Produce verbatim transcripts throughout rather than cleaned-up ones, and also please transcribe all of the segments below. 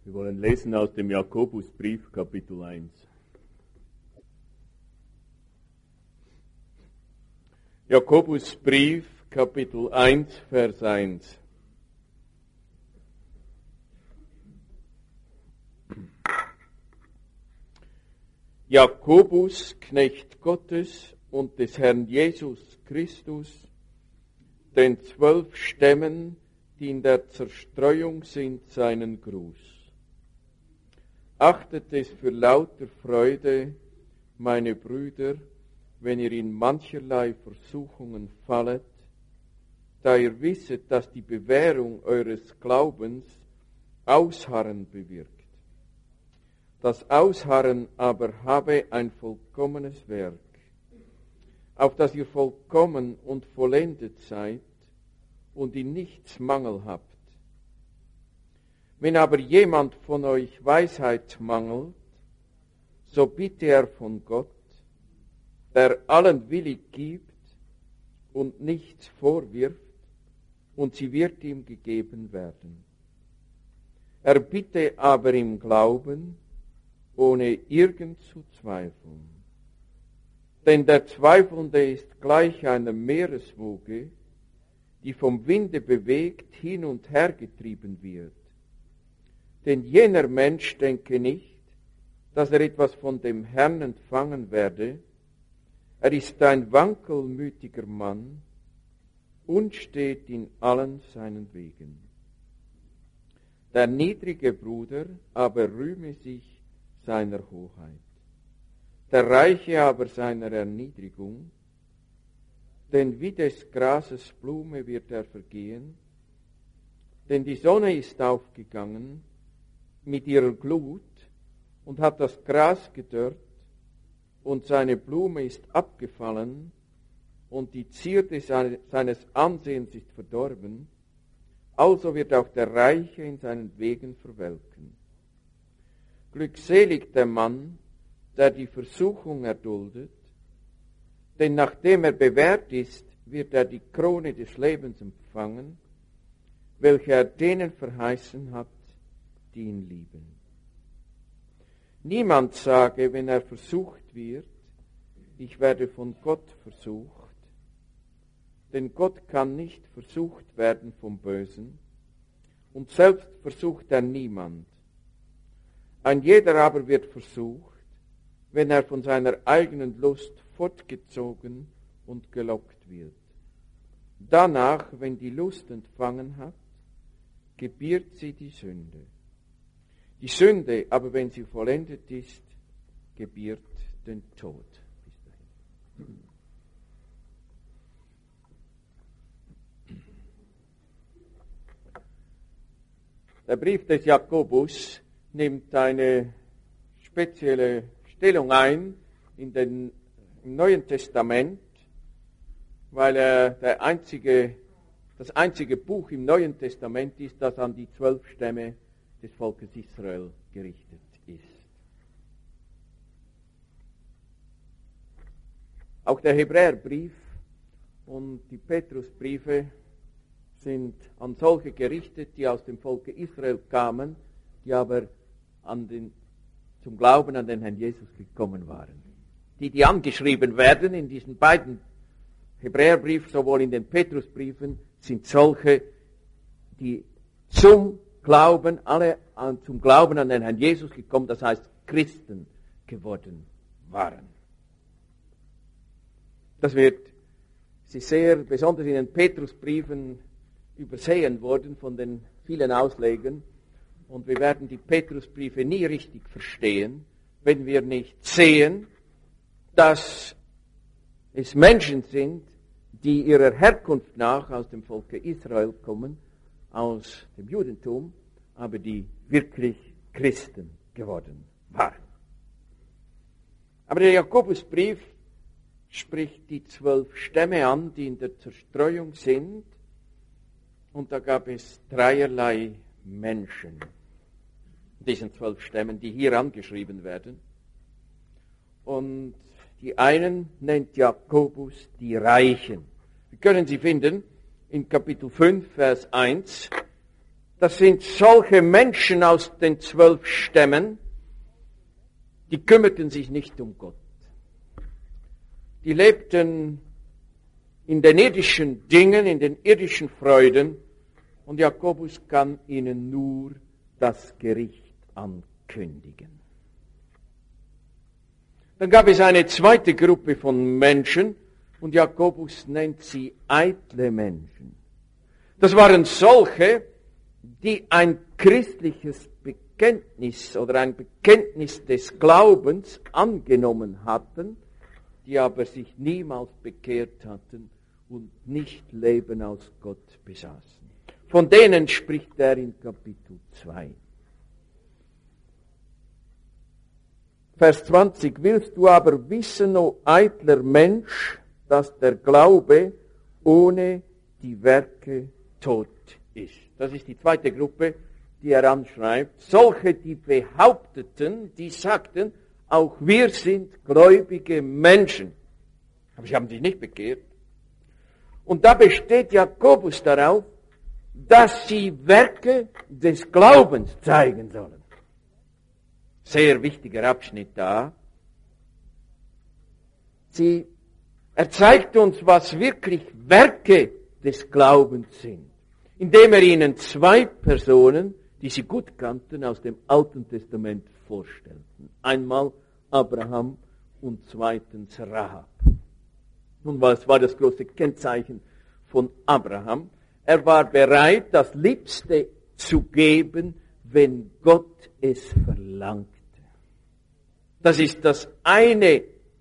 Wir wollen lesen aus dem Jakobusbrief, Kapitel eins. Jakobusbrief, Kapitel eins, Vers eins. Jakobus, Knecht Gottes und des Herrn Jesus Christus, den zwölf Stämmen, die in der Zerstreuung sind, seinen Gruß. Achtet es für lauter Freude, meine Brüder, wenn ihr in mancherlei Versuchungen fallet, da ihr wisset, dass die Bewährung eures Glaubens Ausharren bewirkt. Das Ausharren aber habe ein vollkommenes Werk, auf das ihr vollkommen und vollendet seid und in nichts Mangel habt. Wenn aber jemand von euch Weisheit mangelt, so bitte er von Gott, der allen willig gibt und nichts vorwirft, und sie wird ihm gegeben werden. Er bitte aber im Glauben, ohne irgend zu zweifeln. Denn der Zweifelnde ist gleich einer Meereswoge, die vom Winde bewegt hin und her getrieben wird. Denn jener Mensch denke nicht, dass er etwas von dem Herrn empfangen werde. Er ist ein wankelmütiger Mann und steht in allen seinen Wegen. Der niedrige Bruder aber rühme sich seiner Hoheit, der Reiche aber seiner Erniedrigung, denn wie des Grases Blume wird er vergehen, denn die Sonne ist aufgegangen mit ihrer Glut und hat das Gras gedörrt, und seine Blume ist abgefallen, und die Zierde seines Ansehens ist verdorben, also wird auch der Reiche in seinen Wegen verwelken. Glückselig der Mann, der die Versuchung erduldet, denn nachdem er bewährt ist, wird er die Krone des Lebens empfangen, welche er denen verheißen hat, die ihn lieben. Niemand sage, wenn er versucht wird, ich werde von Gott versucht, denn Gott kann nicht versucht werden vom Bösen, und selbst versucht er niemand. Ein jeder aber wird versucht, wenn er von seiner eigenen Lust fortgezogen und gelockt wird. Danach, wenn die Lust empfangen hat, gebiert sie die Sünde. Die Sünde, aber wenn sie vollendet ist, gebiert den Tod. Der Brief des Jakobus nimmt eine spezielle Stellung ein in den, im Neuen Testament, weil er der einzige, das einzige Buch im Neuen Testament ist, das an die zwölf Stämme des Volkes Israel gerichtet ist. Auch der Hebräerbrief und die Petrusbriefe sind an solche gerichtet, die aus dem Volke Israel kamen, die aber an den, zum Glauben an den Herrn Jesus gekommen waren. Die, die angeschrieben werden in diesen beiden Hebräerbriefen, sowohl in den Petrusbriefen, sind solche, die zum Glauben, alle an, zum Glauben an den Herrn Jesus gekommen, das heißt Christen geworden waren. Das wird, sie sehr, besonders in den Petrusbriefen, übersehen worden von den vielen Auslegern, und wir werden die Petrusbriefe nie richtig verstehen, wenn wir nicht sehen, dass es Menschen sind, die ihrer Herkunft nach aus dem Volke Israel kommen, aus dem Judentum, aber die wirklich Christen geworden waren. Aber der Jakobusbrief spricht die zwölf Stämme an, die in der Zerstreuung sind, und da gab es dreierlei Menschen, diesen zwölf Stämmen, die hier angeschrieben werden. Und die einen nennt Jakobus die Reichen. Wir können sie finden in Kapitel fünf, Vers eins. das sind solche Menschen aus den zwölf Stämmen, die kümmerten sich nicht um Gott. Die lebten in den irdischen Dingen, in den irdischen Freuden, und Jakobus kann ihnen nur das Gericht ankündigen. Dann gab es eine zweite Gruppe von Menschen, und Jakobus nennt sie eitle Menschen. Das waren solche, die ein christliches Bekenntnis oder ein Bekenntnis des Glaubens angenommen hatten, die aber sich niemals bekehrt hatten und nicht Leben aus Gott besaßen. Von denen spricht er in Kapitel zwei. Vers zwanzig, willst du aber wissen, o eitler Mensch, dass der Glaube ohne die Werke tot ist. Das ist die zweite Gruppe, die er anschreibt. Solche, die behaupteten, die sagten, auch wir sind gläubige Menschen. Aber sie haben sich nicht bekehrt. Und da besteht Jakobus darauf, dass sie Werke des Glaubens zeigen sollen. Sehr wichtiger Abschnitt da. Sie, er zeigt uns, was wirklich Werke des Glaubens sind, indem er ihnen zwei Personen, die sie gut kannten, aus dem Alten Testament vorstellten. Einmal Abraham und zweitens Rahab. Nun, was war das große Kennzeichen von Abraham? Er war bereit, das Liebste zu geben, wenn Gott es verlangte. Das ist das eine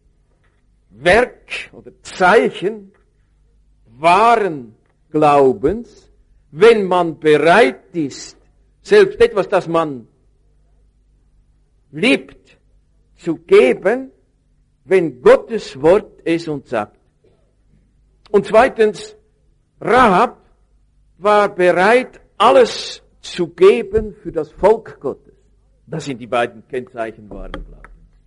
Werk oder Zeichen wahren Glaubens, wenn man bereit ist, selbst etwas, das man liebt, zu geben, wenn Gottes Wort es uns sagt. Und zweitens, Rahab war bereit, alles zu geben für das Volk Gottes. Das sind die beiden Kennzeichen wahren Glaubens.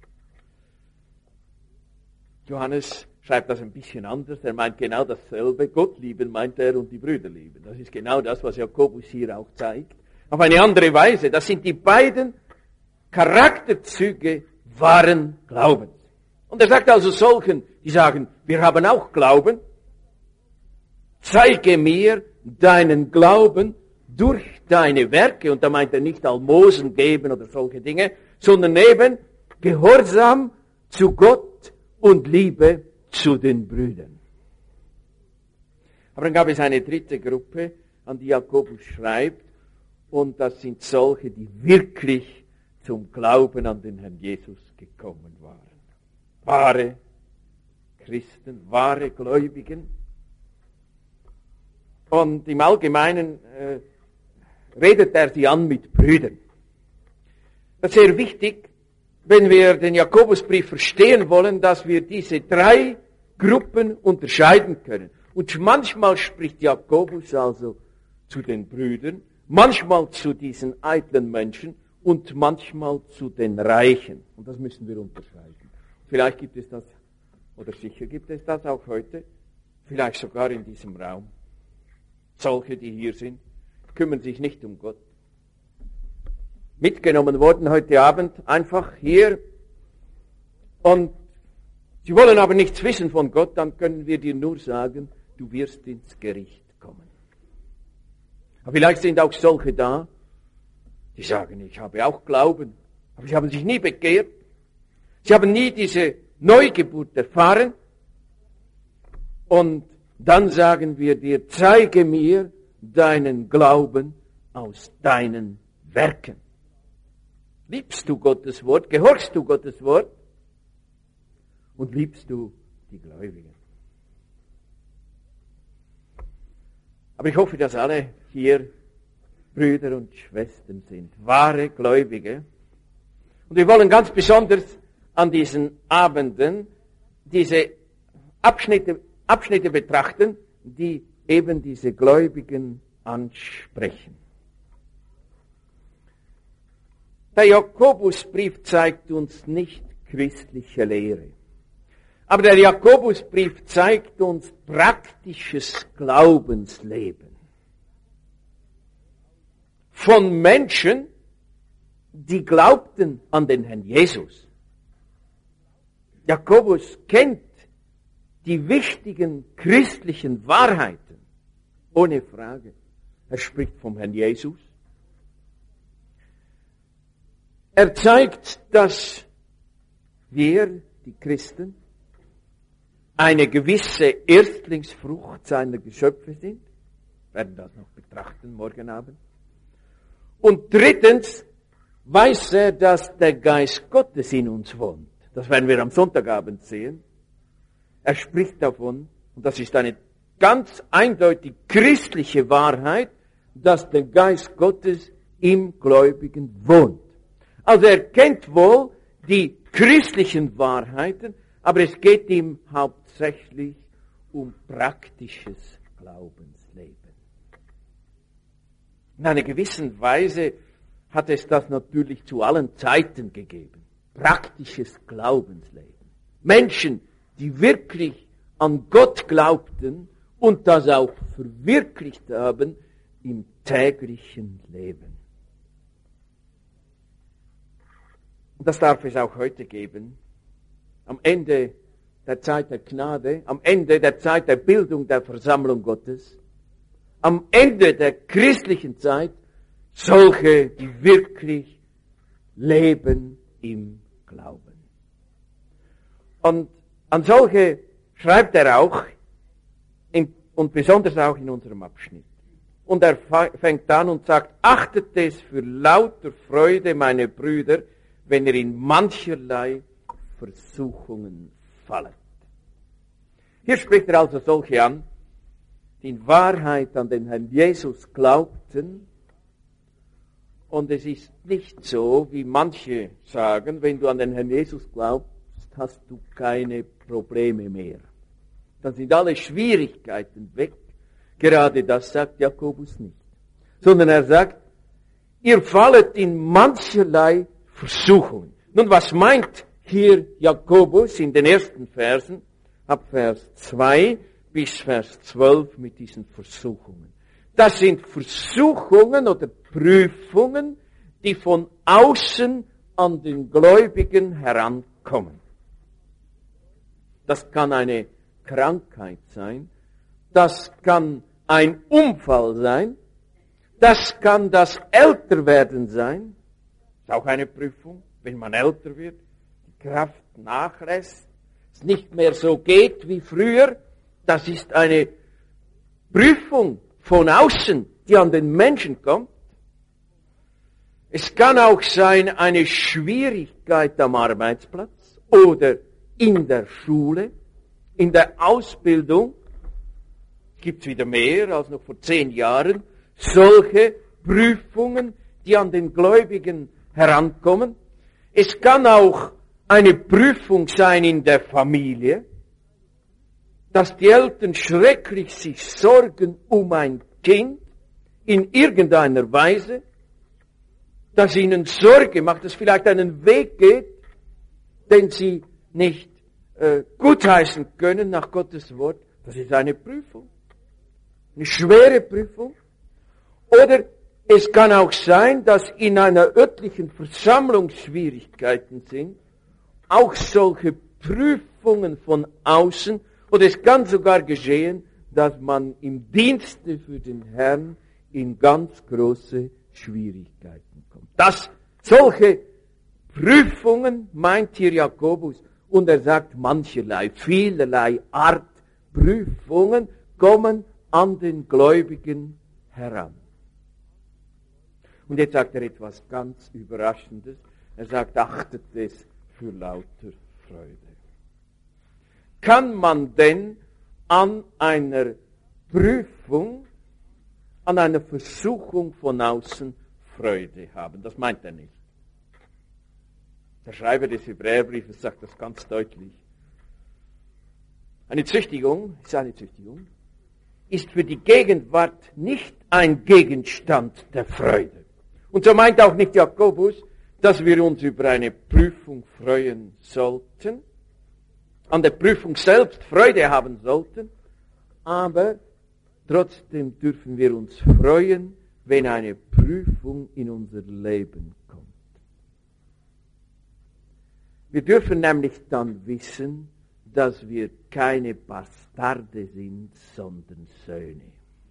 Johannes schreibt das ein bisschen anders. Er meint genau dasselbe. Gott lieben, meint er, und die Brüder lieben. Das ist genau das, was Jakobus hier auch zeigt. Auf eine andere Weise. Das sind die beiden Charakterzüge wahren Glaubens. Und er sagt also solchen, die sagen, wir haben auch Glauben. Zeige mir deinen Glauben durch deine Werke. Und da meint er nicht Almosen geben oder solche Dinge, sondern eben Gehorsam zu Gott und Liebe zu den Brüdern. Aber dann gab es eine dritte Gruppe, an die Jakobus schreibt, und das sind solche, die wirklich zum Glauben an den Herrn Jesus gekommen waren. Wahre Christen, wahre Gläubigen. Und im Allgemeinen äh, redet er sie an mit Brüdern. Das ist sehr wichtig, wenn wir den Jakobusbrief verstehen wollen, dass wir diese drei Gruppen unterscheiden können. Und manchmal spricht Jakobus also zu den Brüdern, manchmal zu diesen eitlen Menschen und manchmal zu den Reichen. Und das müssen wir unterscheiden. Vielleicht gibt es das, oder sicher gibt es das auch heute, vielleicht sogar in diesem Raum. Solche, die hier sind, kümmern sich nicht um Gott. Mitgenommen worden heute Abend, einfach hier. Und sie wollen aber nichts wissen von Gott, dann können wir dir nur sagen, du wirst ins Gericht kommen. Aber vielleicht sind auch solche da, die sagen, ich habe auch Glauben, aber sie haben sich nie bekehrt. Sie haben nie diese Neugeburt erfahren. Und dann sagen wir dir, zeige mir deinen Glauben aus deinen Werken. Liebst du Gottes Wort? Gehorchst du Gottes Wort? Und liebst du die Gläubigen? Aber ich hoffe, dass alle hier Brüder und Schwestern sind, wahre Gläubige. Und wir wollen ganz besonders an diesen Abenden diese Abschnitte, Abschnitte betrachten, die eben diese Gläubigen ansprechen. Der Jakobusbrief zeigt uns nicht christliche Lehre. Aber der Jakobusbrief zeigt uns praktisches Glaubensleben. von Menschen, die glaubten an den Herrn Jesus. Jakobus kennt die wichtigen christlichen Wahrheiten, ohne Frage. Er spricht vom Herrn Jesus. Er zeigt, dass wir, die Christen, eine gewisse Erstlingsfrucht seiner Geschöpfe sind. Wir werden das noch betrachten morgen Abend. Und drittens weiß er, dass der Geist Gottes in uns wohnt. Das werden wir am Sonntagabend sehen. Er spricht davon, und das ist eine ganz eindeutig christliche Wahrheit, dass der Geist Gottes im Gläubigen wohnt. Also er kennt wohl die christlichen Wahrheiten, aber es geht ihm hauptsächlich um praktisches Glaubensleben. In einer gewissen Weise hat es das natürlich zu allen Zeiten gegeben. Praktisches Glaubensleben. Menschen, die wirklich an Gott glaubten und das auch verwirklicht haben im täglichen Leben. Und das darf es auch heute geben. Am Ende der Zeit der Gnade, am Ende der Zeit der Bildung der Versammlung Gottes, am Ende der christlichen Zeit, solche, die wirklich leben im Glauben. Und an solche schreibt er auch, in, und besonders auch in unserem Abschnitt. Und er fängt an und sagt, achtet es für lauter Freude, meine Brüder, wenn ihr in mancherlei Versuchungen fallet. Hier spricht er also solche an, die in Wahrheit an den Herrn Jesus glaubten. Und es ist nicht so, wie manche sagen, wenn du an den Herrn Jesus glaubst, hast du keine Probleme mehr. Dann sind alle Schwierigkeiten weg. Gerade das sagt Jakobus nicht. Sondern er sagt, ihr fallet in mancherlei Versuchungen. Nun, was meint hier Jakobus in den ersten Versen, ab Vers zwei bis Vers zwölf mit diesen Versuchungen? Das sind Versuchungen oder Prüfungen, die von außen an den Gläubigen herankommen. Das kann eine Krankheit sein, das kann ein Unfall sein, das kann das Älterwerden sein, ist auch eine Prüfung, wenn man älter wird, die Kraft nachlässt, es nicht mehr so geht wie früher, das ist eine Prüfung von außen, die an den Menschen kommt. Es kann auch sein eine Schwierigkeit am Arbeitsplatz oder in der Schule, in der Ausbildung. Gibt es wieder mehr als noch vor zehn Jahren. Solche Prüfungen, die an den Gläubigen herankommen. Es kann auch eine Prüfung sein in der Familie, dass die Eltern schrecklich sich sorgen um ein Kind in irgendeiner Weise, dass ihnen Sorge macht, dass vielleicht einen Weg geht, den sie nicht äh, gutheißen können nach Gottes Wort. Das ist eine Prüfung, eine schwere Prüfung. Oder es kann auch sein, dass in einer örtlichen Versammlung Schwierigkeiten sind, auch solche Prüfungen von außen. Oder es kann sogar geschehen, dass man im Dienste für den Herrn in ganz große Schwierigkeiten kommt. Das, solche Prüfungen meint hier Jakobus, und er sagt mancherlei, vielerlei Art Prüfungen kommen an den Gläubigen heran. Und jetzt sagt er etwas ganz Überraschendes. Er sagt, achtet es für lauter Freude. Kann man denn an einer Prüfung, an einer Versuchung von außen Freude haben? Das meint er nicht. Der Schreiber des Hebräerbriefes sagt das ganz deutlich. Eine Züchtigung, ist eine Züchtigung, ist für die Gegenwart nicht ein Gegenstand der Freude. Und so meint auch nicht Jakobus, dass wir uns über eine Prüfung freuen sollten, an der Prüfung selbst Freude haben sollten, aber trotzdem dürfen wir uns freuen, wenn eine Prüfung in unser Leben kommt. Wir dürfen nämlich dann wissen, dass wir keine Bastarde sind, sondern Söhne.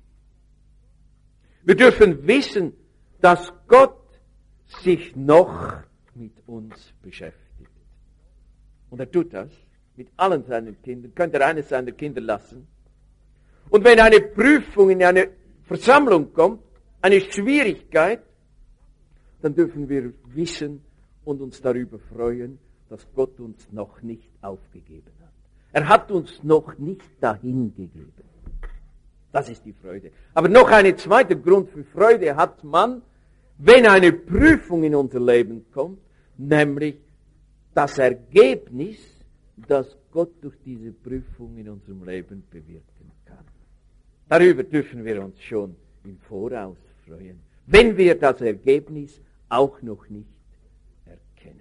Wir dürfen wissen, dass Gott sich noch mit uns beschäftigt. Und er tut das mit allen seinen Kindern. Könnte er eines seiner Kinder lassen. Und wenn eine Prüfung in eine Versammlung kommt, eine Schwierigkeit, dann dürfen wir wissen und uns darüber freuen, dass Gott uns noch nicht aufgegeben hat. Er hat uns noch nicht dahin gegeben. Das ist die Freude. Aber noch ein zweiter Grund für Freude hat man, wenn eine Prüfung in unser Leben kommt, nämlich das Ergebnis, das Gott durch diese Prüfung in unserem Leben bewirken kann. Darüber dürfen wir uns schon im Voraus freuen, wenn wir das Ergebnis auch noch nicht erkennen.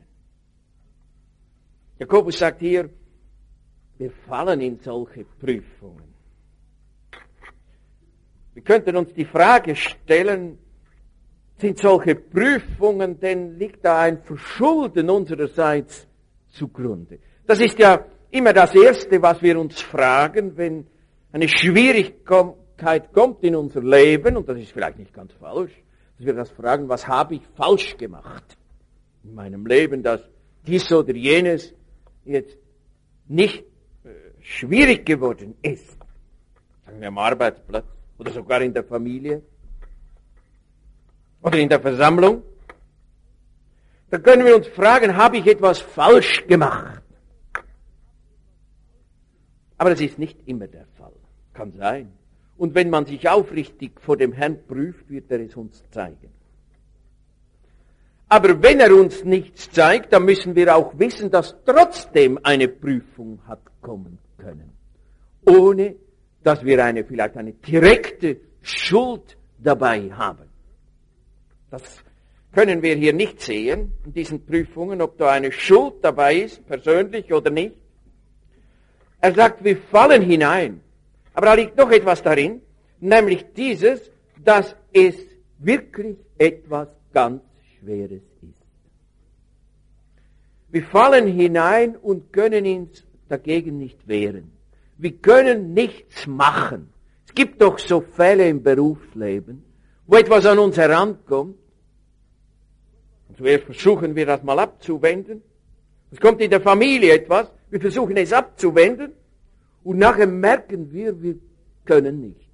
Jakobus sagt hier, wir fallen in solche Prüfungen. Wir könnten uns die Frage stellen, sind solche Prüfungen, denn liegt da ein Verschulden unsererseits zugrunde? Das ist ja immer das Erste, was wir uns fragen, wenn eine Schwierigkeit kommt in unser Leben, und das ist vielleicht nicht ganz falsch, dass wir das fragen, was habe ich falsch gemacht in meinem Leben, dass dies oder jenes jetzt nicht äh, schwierig geworden ist. Sagen wir am Arbeitsplatz oder sogar in der Familie oder in der Versammlung. Da können wir uns fragen, habe ich etwas falsch gemacht? Aber das ist nicht immer der Fall. Kann sein. Und wenn man sich aufrichtig vor dem Herrn prüft, wird er es uns zeigen. Aber wenn er uns nichts zeigt, dann müssen wir auch wissen, dass trotzdem eine Prüfung hat kommen können. Ohne, dass wir eine, vielleicht eine direkte Schuld dabei haben. Das können wir hier nicht sehen, in diesen Prüfungen, ob da eine Schuld dabei ist, persönlich oder nicht. Er sagt, wir fallen hinein. Aber da liegt noch etwas darin, nämlich dieses, dass es wirklich etwas ganz Schweres ist. Wir fallen hinein und können uns dagegen nicht wehren. Wir können nichts machen. Es gibt doch so Fälle im Berufsleben, wo etwas an uns herankommt. Und zuerst versuchen wir das mal abzuwenden. Es kommt in der Familie etwas, wir versuchen es abzuwenden und nachher merken wir, wir können nicht.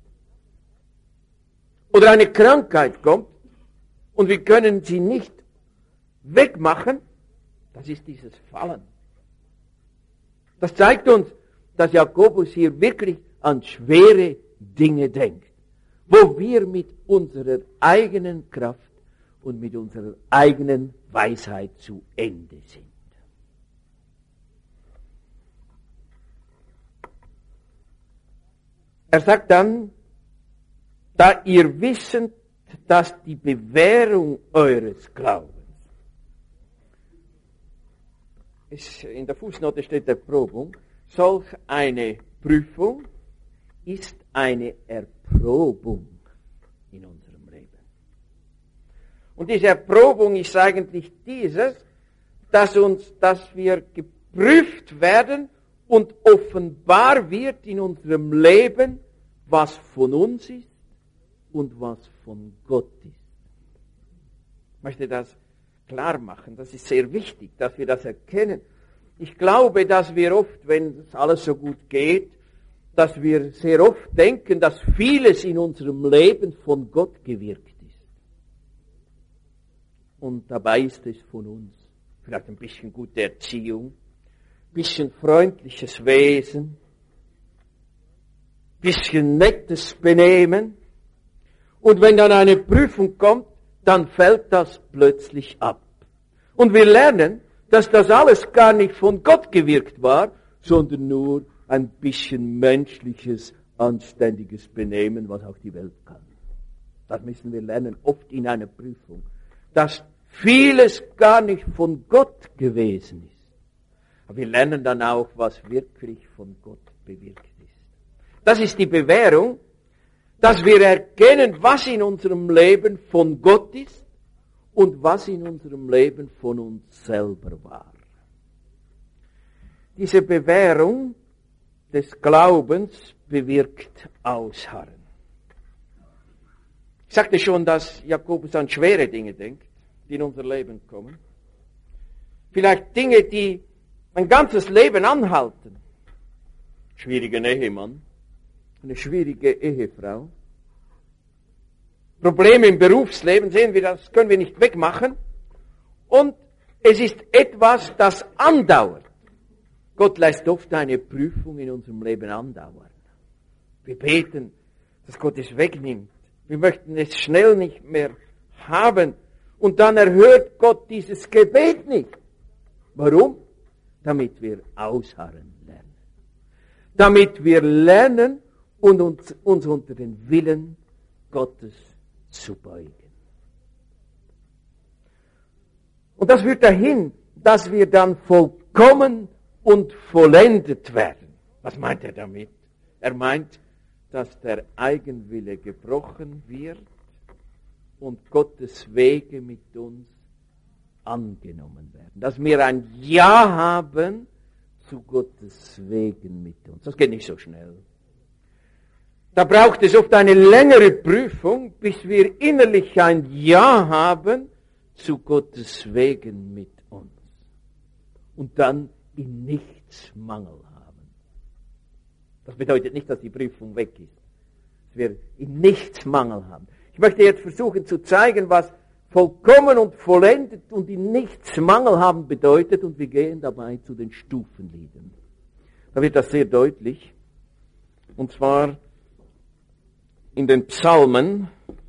Oder eine Krankheit kommt und wir können sie nicht wegmachen. Das ist dieses Fallen. Das zeigt uns, dass Jakobus hier wirklich an schwere Dinge denkt, wo wir mit unserer eigenen Kraft und mit unserer eigenen Weisheit zu Ende sind. Er sagt dann, da ihr wisset, dass die Bewährung eures Glaubens, in der Fußnote steht Erprobung, solch eine Prüfung ist eine Erprobung in unserem Leben. Und diese Erprobung ist eigentlich dieses, dass uns, dass wir geprüft werden und offenbar wird in unserem Leben, was von uns ist und was von Gott ist. Ich möchte das klar machen. Das ist sehr wichtig, dass wir das erkennen. Ich glaube, dass wir oft, wenn es alles so gut geht, dass wir sehr oft denken, dass vieles in unserem Leben von Gott gewirkt ist. Und dabei ist es von uns. Vielleicht ein bisschen gute Erziehung, bisschen freundliches Wesen, bisschen nettes Benehmen. Und wenn dann eine Prüfung kommt, dann fällt das plötzlich ab. Und wir lernen, dass das alles gar nicht von Gott gewirkt war, sondern nur ein bisschen menschliches, anständiges Benehmen, was auch die Welt kann. Das müssen wir lernen, oft in einer Prüfung, dass vieles gar nicht von Gott gewesen ist. Aber wir lernen dann auch, was wirklich von Gott bewirkt ist. Das ist die Bewährung, dass wir erkennen, was in unserem Leben von Gott ist und was in unserem Leben von uns selber war. Diese Bewährung des Glaubens bewirkt Ausharren. Ich sagte schon, dass Jakobus an schwere Dinge denkt, die in unser Leben kommen. Vielleicht Dinge, die ein ganzes Leben anhalten. Schwieriger Ehemann, eine schwierige Ehefrau. Probleme im Berufsleben, sehen wir, das können wir nicht wegmachen. Und es ist etwas, das andauert. Gott lässt oft eine Prüfung in unserem Leben andauern. Wir beten, dass Gott es wegnimmt. Wir möchten es schnell nicht mehr haben. Und dann erhört Gott dieses Gebet nicht. Warum? Damit wir ausharren lernen. Damit wir lernen und uns, uns unter den Willen Gottes zu beugen. Und das führt dahin, dass wir dann vollkommen und vollendet werden. Was meint er damit? Er meint, dass der Eigenwille gebrochen wird und Gottes Wege mit uns angenommen werden. Dass wir ein Ja haben zu Gottes Wegen mit uns. Das geht nicht so schnell. Da braucht es oft eine längere Prüfung, bis wir innerlich ein Ja haben zu Gottes Wegen mit uns. Und dann in nichts Mangel haben. Das bedeutet nicht, dass die Prüfung weg ist. Dass wir in nichts Mangel haben. Ich möchte jetzt versuchen zu zeigen, was vollkommen und vollendet und in nichts Mangel haben bedeutet, und wir gehen dabei zu den Stufenliedern. Da wird das sehr deutlich. Und zwar in den Psalmen,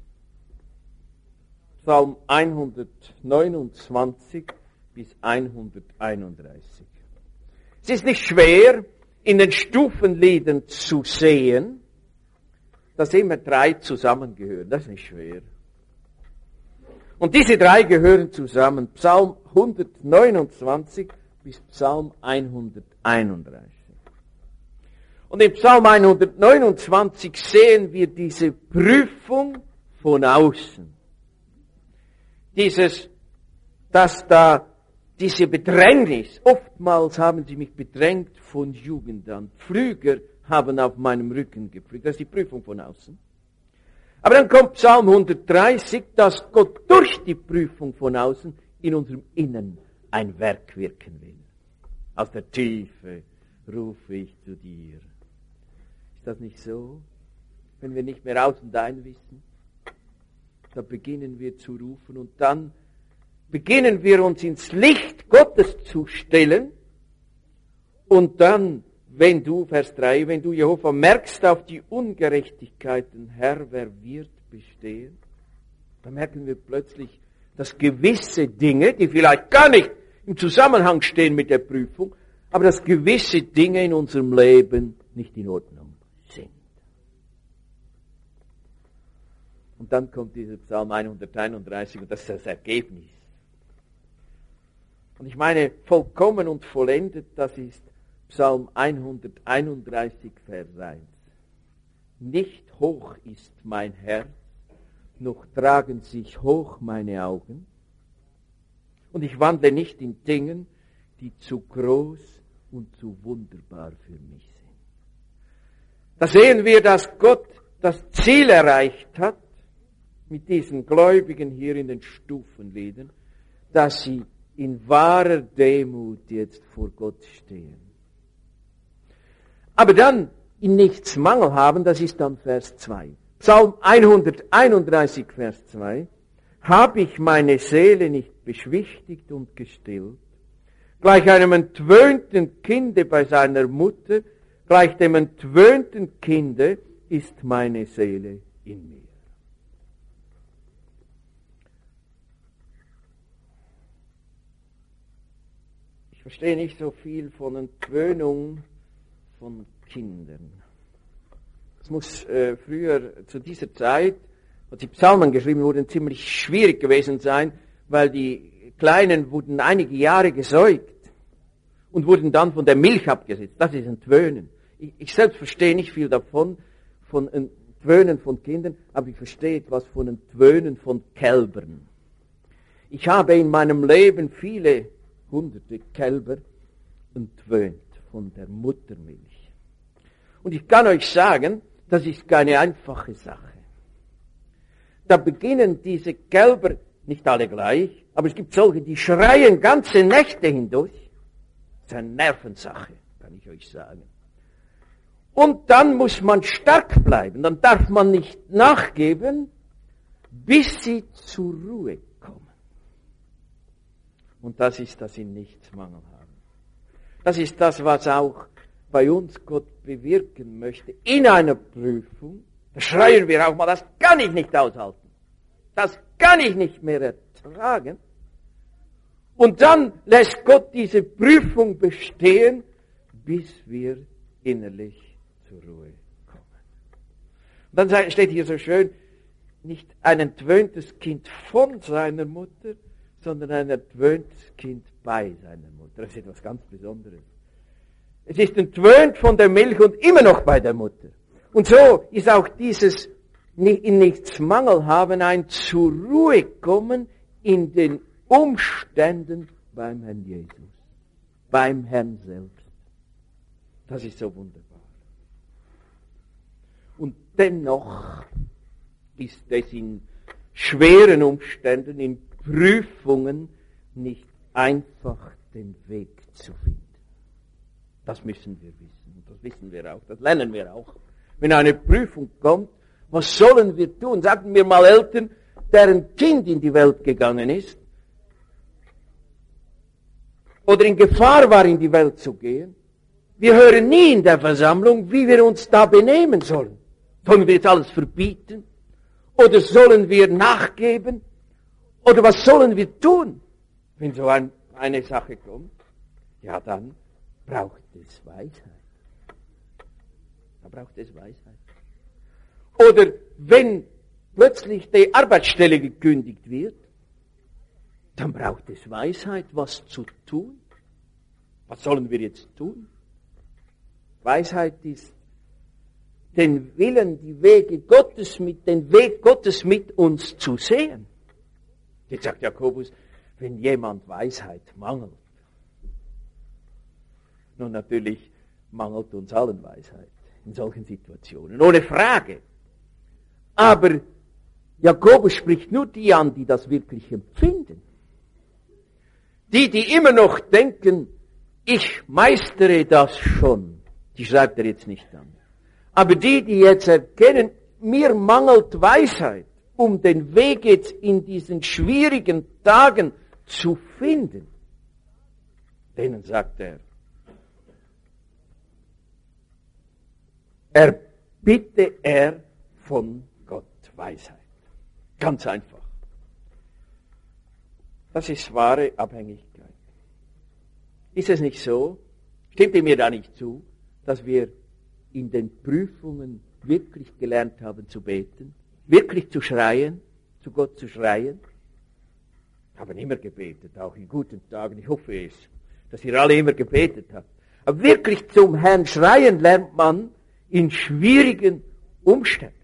Psalm hundertneunundzwanzig bis hunderteinunddreißig. Es ist nicht schwer, in den Stufenliedern zu sehen, dass immer drei zusammengehören. Das ist nicht schwer. Und diese drei gehören zusammen. Psalm hundertneunundzwanzig bis Psalm hunderteinunddreißig. Und im Psalm hundertneunundzwanzig sehen wir diese Prüfung von außen. Dieses, dass da diese Bedrängnis, oftmals haben sie mich bedrängt von Jugend an. Pflüger haben auf meinem Rücken gepflügt. Das ist die Prüfung von außen. Aber dann kommt Psalm hundertdreißig, dass Gott durch die Prüfung von außen in unserem Innern ein Werk wirken will. Aus der Tiefe rufe ich zu dir. Ist das nicht so? Wenn wir nicht mehr aus und ein wissen, da beginnen wir zu rufen und dann beginnen wir uns ins Licht Gottes zu stellen und dann, wenn du, Vers drei, wenn du, Jehova, merkst auf die Ungerechtigkeiten, Herr, wer wird bestehen? Dann merken wir plötzlich, dass gewisse Dinge, die vielleicht gar nicht im Zusammenhang stehen mit der Prüfung, aber dass gewisse Dinge in unserem Leben nicht in Ordnung sind. Und dann kommt dieser Psalm hunderteinunddreißig und das ist das Ergebnis. Und ich meine, vollkommen und vollendet, das ist Psalm hunderteinunddreißig, Vers eins. Nicht hoch ist mein Herz, noch tragen sich hoch meine Augen. Und ich wandle nicht in Dingen, die zu groß und zu wunderbar für mich sind. Da sehen wir, dass Gott das Ziel erreicht hat, mit diesen Gläubigen hier in den Stufenliedern, dass sie in wahrer Demut jetzt vor Gott stehen. Aber dann in nichts Mangel haben, das ist dann Vers zwei. Psalm hunderteinunddreißig, Vers zwei. Hab ich meine Seele nicht beschwichtigt und gestillt, gleich einem entwöhnten Kinde bei seiner Mutter, gleich dem entwöhnten Kinde ist meine Seele in mir. Ich verstehe nicht so viel von Entwöhnung von Kindern. Es muss äh, früher zu dieser Zeit, als die Psalmen geschrieben wurden, ziemlich schwierig gewesen sein, weil die Kleinen wurden einige Jahre gesäugt und wurden dann von der Milch abgesetzt. Das ist Entwöhnen. Ich, ich selbst verstehe nicht viel davon, von Twönen von Kindern, aber ich verstehe etwas von den Twönen von Kälbern. Ich habe in meinem Leben viele hunderte Kälber entwöhnt von der Muttermilch. Und ich kann euch sagen, das ist keine einfache Sache. Da beginnen diese Kälber, nicht alle gleich, aber es gibt solche, die schreien ganze Nächte hindurch. Das ist eine Nervensache, kann ich euch sagen. Und dann muss man stark bleiben, dann darf man nicht nachgeben, bis sie zur Ruhe kommen. Und das ist, dass sie nichts Mangel haben. Das ist das, was auch bei uns Gott bewirken möchte. In einer Prüfung, da schreien wir auch mal, das kann ich nicht aushalten. Das kann ich nicht mehr ertragen. Und dann lässt Gott diese Prüfung bestehen, bis wir innerlich zur Ruhe kommen. Und dann steht hier so schön, nicht ein entwöhntes Kind von seiner Mutter, sondern ein entwöhntes Kind bei seiner Mutter. Das ist etwas ganz Besonderes. Es ist entwöhnt von der Milch und immer noch bei der Mutter. Und so ist auch dieses in nichts Mangel haben, ein zur Ruhe kommen in den Umständen beim Herrn Jesus, beim Herrn selbst. Das ist so wunderbar. Und dennoch ist es in schweren Umständen, in Prüfungen nicht einfach den Weg zu finden. Das müssen wir wissen. Und das wissen wir auch. Das lernen wir auch. Wenn eine Prüfung kommt, was sollen wir tun? Sagen wir mal Eltern, deren Kind in die Welt gegangen ist oder in Gefahr war, in die Welt zu gehen. Wir hören nie in der Versammlung, wie wir uns da benehmen sollen. Sollen wir jetzt alles verbieten? Oder sollen wir nachgeben? Oder was sollen wir tun, wenn so ein, eine Sache kommt? Ja, dann braucht es Weisheit. Da braucht es Weisheit. Oder wenn plötzlich die Arbeitsstelle gekündigt wird, dann braucht es Weisheit, was zu tun. Was sollen wir jetzt tun? Weisheit ist, den Willen, die Wege Gottes mit, den Weg Gottes mit uns zu sehen. Jetzt sagt Jakobus, wenn jemand Weisheit mangelt. Nun natürlich mangelt uns allen Weisheit in solchen Situationen, ohne Frage. Aber Jakobus spricht nur die an, die das wirklich empfinden. Die, die immer noch denken, ich meistere das schon, die schreibt er jetzt nicht an. Aber die, die jetzt erkennen, mir mangelt Weisheit, um den Weg jetzt in diesen schwierigen Tagen zu finden, denen sagt er, erbitte er von Gott Weisheit. Ganz einfach. Das ist wahre Abhängigkeit. Ist es nicht so? Stimmt ihr mir da nicht zu, dass wir in den Prüfungen wirklich gelernt haben zu beten, wirklich zu schreien, zu Gott zu schreien? Wir haben immer gebetet, auch in guten Tagen. Ich hoffe es, dass ihr alle immer gebetet habt. Aber wirklich zum Herrn schreien lernt man in schwierigen Umständen.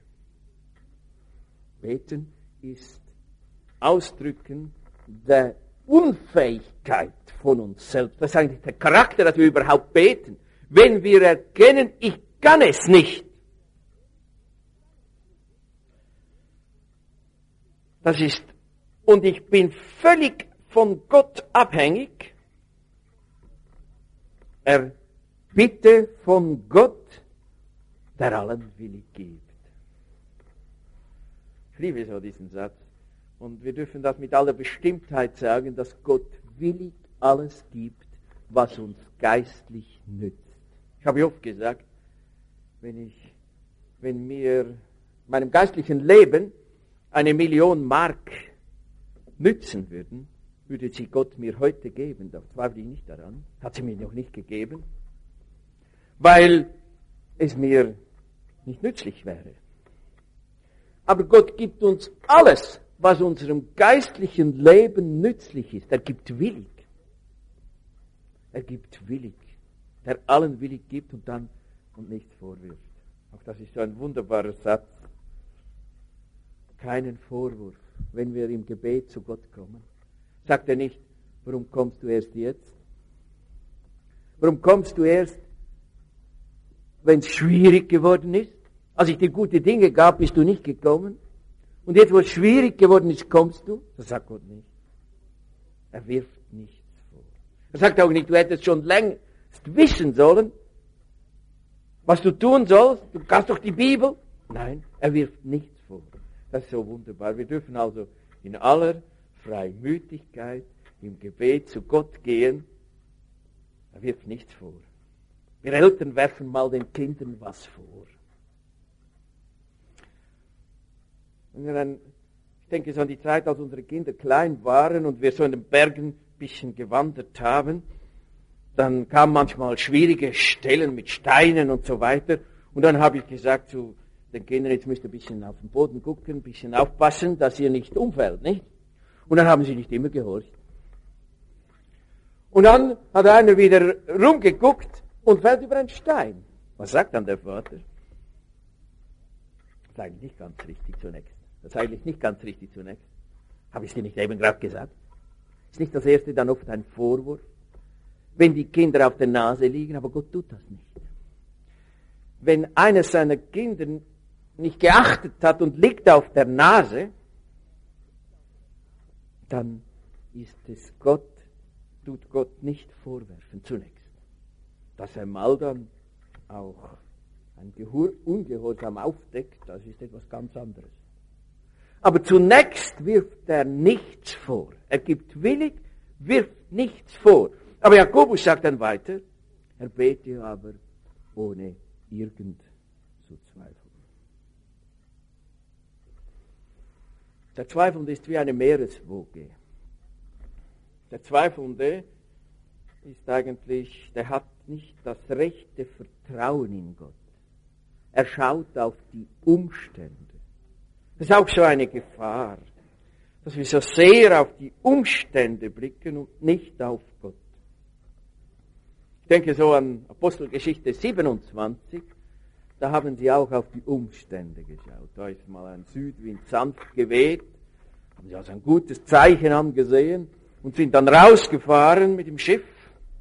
Beten ist Ausdrücken der Unfähigkeit von uns selbst. Das ist eigentlich der Charakter, dass wir überhaupt beten. Wenn wir erkennen, ich kann es nicht. Das ist, und ich bin völlig von Gott abhängig. Er bitte von Gott, der allen willig gibt. Ich liebe so diesen Satz. Und wir dürfen das mit aller Bestimmtheit sagen, dass Gott willig alles gibt, was uns geistlich nützt. Ich habe oft gesagt, wenn ich, wenn mir meinem geistlichen Leben eine Million Mark nützen würden, würde sie Gott mir heute geben. Da zweifle ich nicht daran. Hat sie mir noch nicht gegeben. Weil es mir nicht nützlich wäre. Aber Gott gibt uns alles, was unserem geistlichen Leben nützlich ist. Er gibt willig. Er gibt willig. Der allen willig gibt und dann und nicht vorwirft. Auch das ist so ein wunderbarer Satz. Keinen Vorwurf, wenn wir im Gebet zu Gott kommen. Sagt er nicht, warum kommst du erst jetzt? Warum kommst du erst, wenn es schwierig geworden ist? Als ich dir gute Dinge gab, bist du nicht gekommen. Und jetzt, wo es schwierig geworden ist, kommst du? Das sagt Gott nicht. Er wirft nichts vor. Er sagt auch nicht, du hättest schon längst wissen sollen, was du tun sollst. Du kannst doch die Bibel. Nein, er wirft nichts vor. Das ist so wunderbar. Wir dürfen also in aller Freimütigkeit im Gebet zu Gott gehen. Er wirft nichts vor. Wir Eltern werfen mal den Kindern was vor. Und dann, ich denke so an die Zeit, als unsere Kinder klein waren und wir so in den Bergen ein bisschen gewandert haben, dann kamen manchmal schwierige Stellen mit Steinen und so weiter. Und dann habe ich gesagt zu den Kindern, jetzt müsst ihr ein bisschen auf den Boden gucken, ein bisschen aufpassen, dass ihr nicht umfällt, nicht? Und dann haben sie nicht immer gehorcht. Und dann hat einer wieder rumgeguckt und fällt über einen Stein. Was sagt dann der Vater? Das ist eigentlich nicht ganz richtig zunächst. Das ist eigentlich nicht ganz richtig zunächst. Habe ich es dir nicht eben gerade gesagt? Ist nicht das erste dann oft ein Vorwurf? Wenn die Kinder auf der Nase liegen, aber Gott tut das nicht. Wenn eines seiner Kinder nicht geachtet hat und liegt auf der Nase, dann ist es Gott, tut Gott nicht vorwerfen zunächst. Dass er mal dann auch ein Gehör, Ungehorsam aufdeckt, das ist etwas ganz anderes. Aber zunächst wirft er nichts vor. Er gibt willig, wirft nichts vor. Aber Jakobus sagt dann weiter, er bete aber ohne irgend zu zweifeln. Der Zweifelnde ist wie eine Meereswoge. Der Zweifelnde ist eigentlich, der hat nicht das rechte Vertrauen in Gott. Er schaut auf die Umstände. Das ist auch so eine Gefahr, dass wir so sehr auf die Umstände blicken und nicht auf Gott. Ich denke so an Apostelgeschichte siebenundzwanzig, da haben sie auch auf die Umstände geschaut. Da ist mal ein Südwind sanft geweht, haben sie als ein gutes Zeichen angesehen und sind dann rausgefahren mit dem Schiff.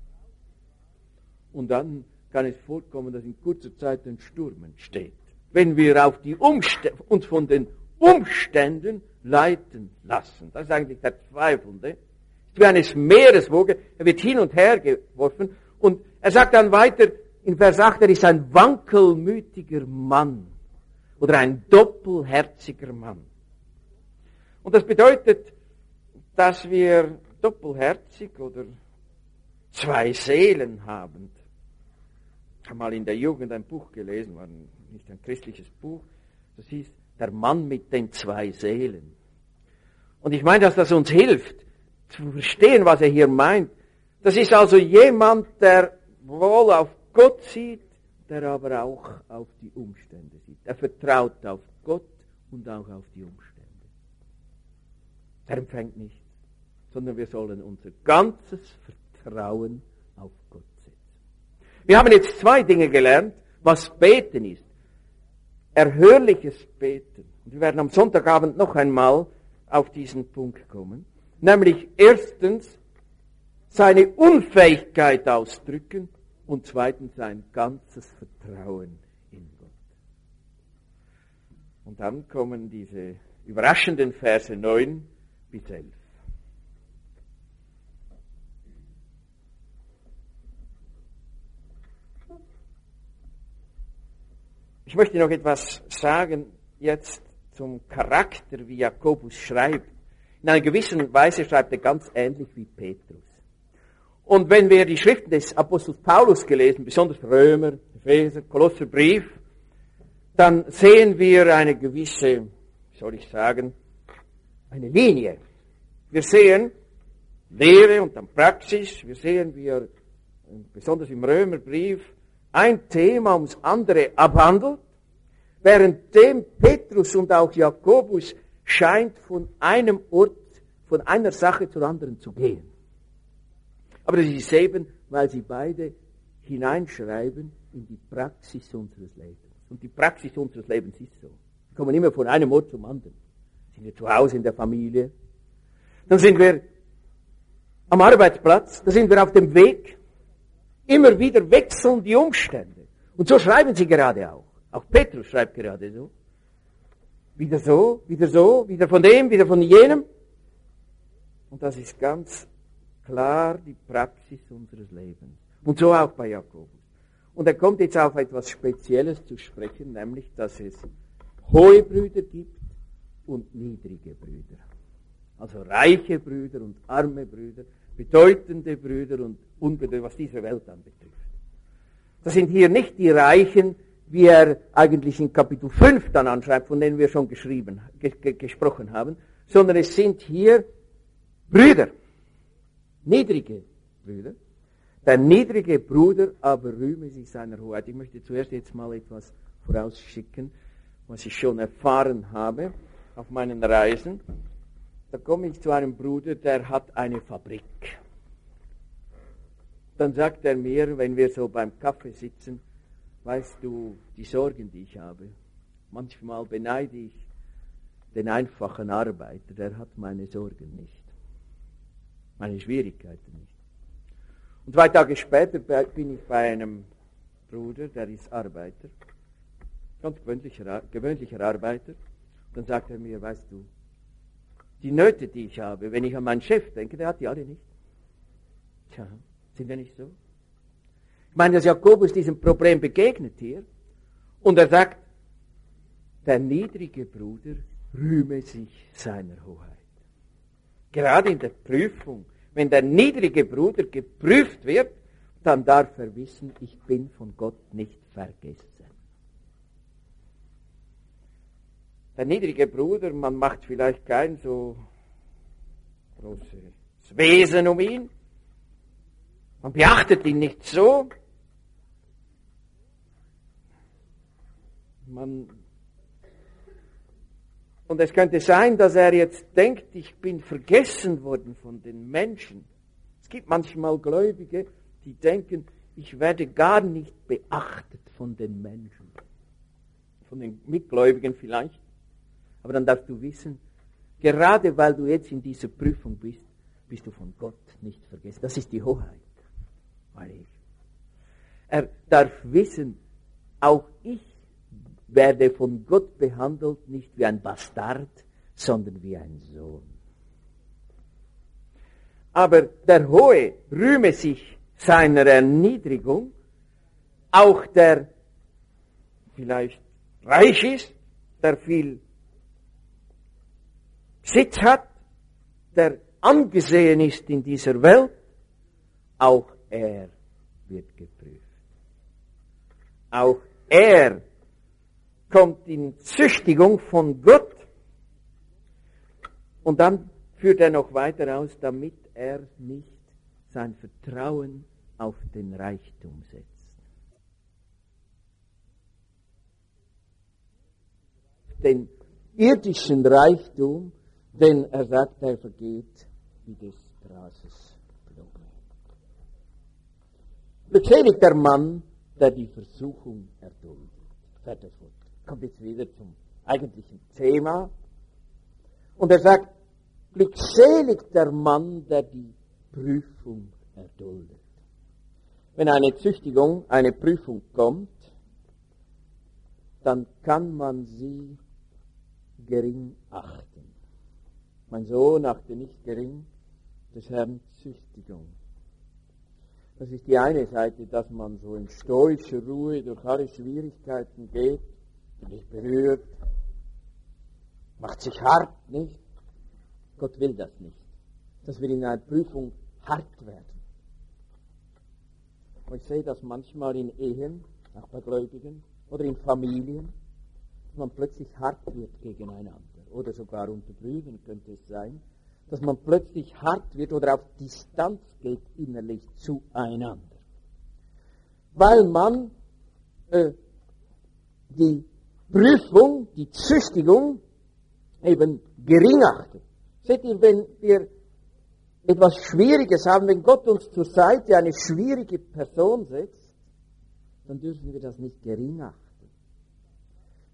Und dann kann es vorkommen, dass in kurzer Zeit ein Sturm entsteht. Wenn wir auf die Umstände, uns von den Umständen leiten lassen. Das ist eigentlich der Zweifelnde. Es ist wie eine Meereswoge. Er wird hin und her geworfen. Und er sagt dann weiter, in Vers acht, er ist ein wankelmütiger Mann. Oder ein doppelherziger Mann. Und das bedeutet, dass wir doppelherzig oder zwei Seelen haben. Ich habe mal in der Jugend ein Buch gelesen, war nicht ein christliches Buch. Das hieß, der Mann mit den zwei Seelen. Und ich meine, dass das uns hilft, zu verstehen, was er hier meint. Das ist also jemand, der wohl auf Gott sieht, der aber auch auf die Umstände sieht. Er vertraut auf Gott und auch auf die Umstände. Er empfängt nichts, sondern wir sollen unser ganzes Vertrauen auf Gott setzen. Wir haben jetzt zwei Dinge gelernt, was Beten ist. Erhörliches Beten. Und wir werden am Sonntagabend noch einmal auf diesen Punkt kommen. Nämlich erstens seine Unfähigkeit ausdrücken und zweitens sein ganzes Vertrauen in Gott. Und dann kommen diese überraschenden Verse neun bis elf. Ich möchte noch etwas sagen jetzt zum Charakter, wie Jakobus schreibt. In einer gewissen Weise schreibt er ganz ähnlich wie Petrus. Und wenn wir die Schriften des Apostels Paulus gelesen, besonders Römer, Epheser, Kolosserbrief, dann sehen wir eine gewisse, wie soll ich sagen, eine Linie. Wir sehen Lehre und dann Praxis. Wir sehen, wie er besonders im Römerbrief ein Thema ums andere abhandelt, währenddem Petrus und auch Jakobus scheint von einem Ort, von einer Sache zur anderen zu gehen. Aber das ist eben, weil sie beide hineinschreiben in die Praxis unseres Lebens. Und die Praxis unseres Lebens ist so. Wir kommen immer von einem Ort zum anderen. Sind wir zu Hause in der Familie, dann sind wir am Arbeitsplatz, da sind wir auf dem Weg. Immer wieder wechseln die Umstände. Und so schreiben sie gerade auch. Auch Petrus schreibt gerade so. Wieder so, wieder so, wieder von dem, wieder von jenem. Und das ist ganz klar die Praxis unseres Lebens. Und so auch bei Jakobus. Und er kommt jetzt auf etwas Spezielles zu sprechen, nämlich, dass es hohe Brüder gibt und niedrige Brüder. Also reiche Brüder und arme Brüder, bedeutende Brüder und unbedeutende, was diese Welt anbetrifft. Das sind hier nicht die Reichen, wie er eigentlich in Kapitel fünf dann anschreibt, von denen wir schon geschrieben, ge- ge- gesprochen haben, sondern es sind hier Brüder, niedrige Brüder. Der niedrige Bruder aber rühme sich seiner Hoheit. Ich möchte zuerst jetzt mal etwas vorausschicken, was ich schon erfahren habe auf meinen Reisen. Da komme ich zu einem Bruder, der hat eine Fabrik. Dann sagt er mir, wenn wir so beim Kaffee sitzen, weißt du, die Sorgen, die ich habe, manchmal beneide ich den einfachen Arbeiter, der hat meine Sorgen nicht, meine Schwierigkeiten nicht. Und zwei Tage später bin ich bei einem Bruder, der ist Arbeiter, ganz gewöhnlicher, gewöhnlicher Arbeiter, und dann sagt er mir, weißt du, die Nöte, die ich habe, wenn ich an meinen Chef denke, der hat die alle nicht. Tja, sind wir nicht so? Ich meine, dass Jakobus diesem Problem begegnet hier und er sagt, der niedrige Bruder rühme sich seiner Hoheit. Gerade in der Prüfung, wenn der niedrige Bruder geprüft wird, dann darf er wissen, ich bin von Gott nicht vergessen. Der niedrige Bruder, man macht vielleicht kein so großes Wesen um ihn. Man beachtet ihn nicht so. Man Und es könnte sein, dass er jetzt denkt, ich bin vergessen worden von den Menschen. Es gibt manchmal Gläubige, die denken, ich werde gar nicht beachtet von den Menschen. Von den Mitgläubigen vielleicht. Aber dann darfst du wissen, gerade weil du jetzt in dieser Prüfung bist, bist du von Gott nicht vergessen. Das ist die Hoheit. Er darf wissen, auch ich werde von Gott behandelt, nicht wie ein Bastard, sondern wie ein Sohn. Aber der Hohe rühme sich seiner Erniedrigung, auch der vielleicht reich ist, der viel Besitz hat, der angesehen ist in dieser Welt, auch er wird geprüft. Auch er kommt in Züchtigung von Gott und dann führt er noch weiter aus, damit er nicht sein Vertrauen auf den Reichtum setzt. Den irdischen Reichtum, denn er sagt, er vergeht wie des Grases Blume. Beschädigt der Mann, der die Versuchung erduldet. Fertig. Kommt jetzt wieder zum eigentlichen Thema. Und er sagt, glückselig der Mann, der die Prüfung erduldet. Wenn eine Züchtigung, eine Prüfung kommt, dann kann man sie gering achten. Mein Sohn achte nicht gering des Herrn Züchtigung. Das ist die eine Seite, dass man so in stoischer Ruhe durch alle Schwierigkeiten geht, nicht berührt, macht sich hart, nicht? Gott will das nicht, dass wir in einer Prüfung hart werden. Und ich sehe das manchmal in Ehen, auch bei Gläubigen, oder in Familien, dass man plötzlich hart wird gegeneinander. Oder sogar unter Brüdern könnte es sein, dass man plötzlich hart wird oder auf Distanz geht innerlich zueinander. Weil man äh, die Prüfung, die Züchtigung eben gering achtet. Seht ihr, wenn wir etwas Schwieriges haben, wenn Gott uns zur Seite eine schwierige Person setzt, dann dürfen wir das nicht gering achten.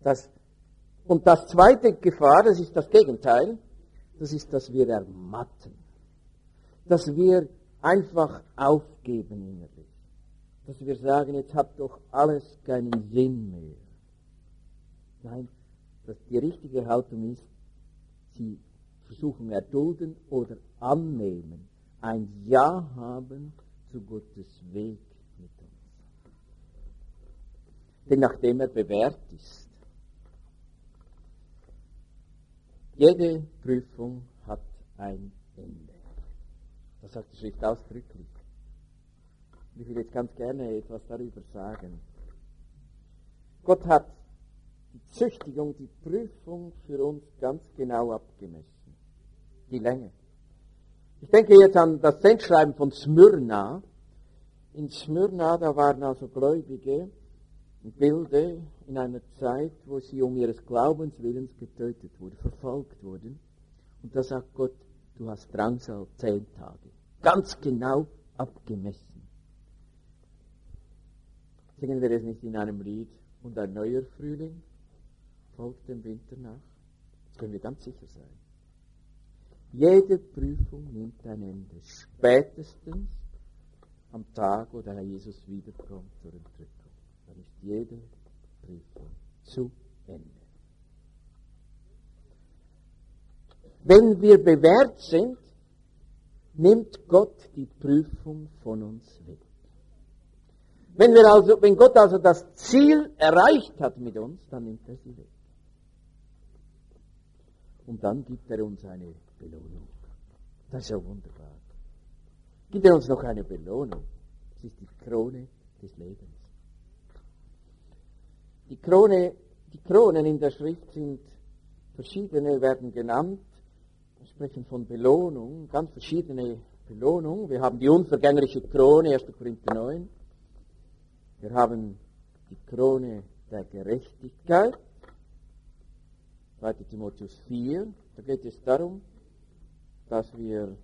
Das, und das zweite Gefahr, das ist das Gegenteil, das ist, dass wir ermatten. Dass wir einfach aufgeben innerlich. Dass wir sagen, jetzt hat doch alles keinen Sinn mehr. Nein, dass die richtige Haltung ist, sie versuchen erdulden oder annehmen, ein Ja haben zu Gottes Weg mit uns. Denn nachdem er bewährt ist, jede Prüfung hat ein Ende. Das sagt die Schrift ausdrücklich. Ich will jetzt ganz gerne etwas darüber sagen. Gott hat die Züchtigung, die Prüfung für uns ganz genau abgemessen. Die Länge. Ich denke jetzt an das Sendschreiben von Smyrna. In Smyrna, da waren also Gläubige im Bilde in einer Zeit, wo sie um ihres Glaubenswillens getötet wurden, verfolgt wurden. Und da sagt Gott, du hast Drangsal zehn Tage. Ganz genau abgemessen. Singen wir es nicht in einem Lied? Und ein neuer Frühling folgt dem Winter nach. Das können wir ganz sicher sein. Jede Prüfung nimmt ein Ende. Spätestens am Tag, wo der Herr Jesus wiederkommt zur Entrückung. Dann ist jede Prüfung zu Ende. Wenn wir bewährt sind, nimmt Gott die Prüfung von uns weg. Wenn, wir also, wenn Gott also das Ziel erreicht hat mit uns, dann nimmt er sie weg. Und dann gibt er uns eine Belohnung. Das ist ja wunderbar. Gibt er uns noch eine Belohnung? Das ist die Krone des Lebens. Die Krone, die Kronen in der Schrift sind verschiedene, werden genannt. Wir sprechen von Belohnung, ganz verschiedene Belohnungen. Wir haben die unvergängliche Krone, erster Korinther neun. Wir haben die Krone der Gerechtigkeit, zweiter Timotheus vier. Da geht es darum, dass wir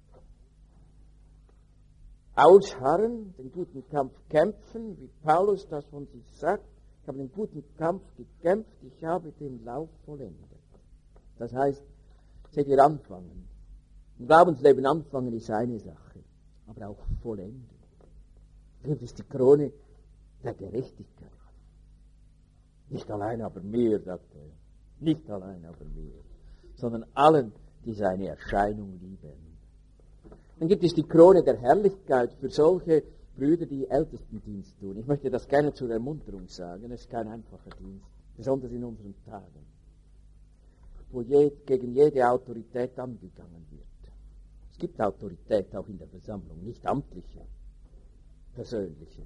ausharren, den guten Kampf kämpfen, wie Paulus das von sich sagt. Ich habe den guten Kampf gekämpft, ich habe den Lauf vollendet. Das heißt, seht ihr, anfangen. Im Glaubensleben anfangen ist eine Sache, aber auch vollenden. Das ist die Krone der Gerechtigkeit. Nicht allein, aber mir, sagt er. Nicht allein, aber mir. Sondern allen, die seine Erscheinung lieben. Dann gibt es die Krone der Herrlichkeit für solche Brüder, die Ältestendienst tun. Ich möchte das gerne zur Ermunterung sagen. Es ist kein einfacher Dienst, besonders in unseren Tagen, wo je, gegen jede Autorität angegangen wird. Es gibt Autorität auch in der Versammlung, nicht amtliche, persönliche.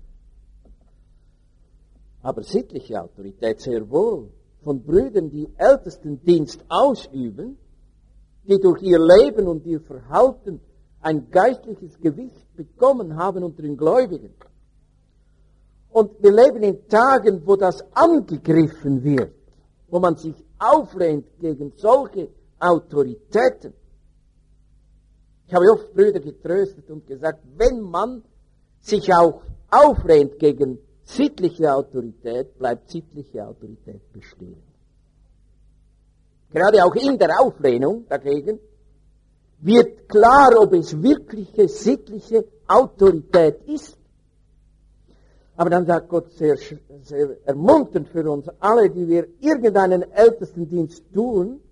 Aber sittliche Autorität sehr wohl von Brüdern, die Ältestendienst ausüben, die durch ihr Leben und ihr Verhalten ein geistliches Gewicht bekommen haben unter den Gläubigen. Und wir leben in Tagen, wo das angegriffen wird, wo man sich auflehnt gegen solche Autoritäten. Ich habe oft Brüder getröstet und gesagt, wenn man sich auch auflehnt gegen sittliche Autorität, bleibt sittliche Autorität bestehen. Gerade auch in der Auflehnung dagegen wird klar, ob es wirkliche sittliche Autorität ist. Aber dann sagt Gott sehr, sehr ermunternd für uns alle, die wir irgendeinen Ältestendienst tun,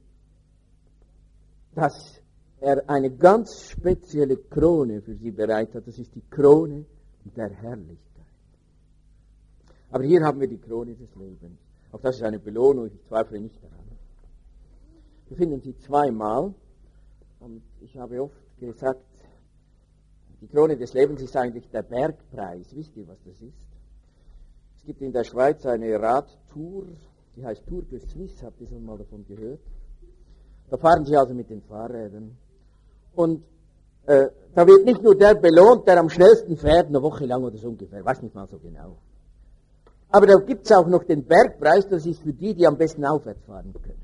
dass er eine ganz spezielle Krone für sie bereit hat. Das ist die Krone der Herrlichkeit. Aber hier haben wir die Krone des Lebens. Auch das ist eine Belohnung, ich zweifle nicht daran. Wir finden sie zweimal. Und ich habe oft gesagt, die Krone des Lebens ist eigentlich der Bergpreis. Wisst ihr, was das ist? Es gibt in der Schweiz eine Radtour, die heißt Tour de Suisse, habt ihr schon mal davon gehört? Da fahren sie also mit den Fahrrädern. Und äh, da wird nicht nur der belohnt, der am schnellsten fährt, eine Woche lang oder so ungefähr, weiß nicht mal so genau. Aber da gibt es auch noch den Bergpreis, das ist für die, die am besten aufwärts fahren können.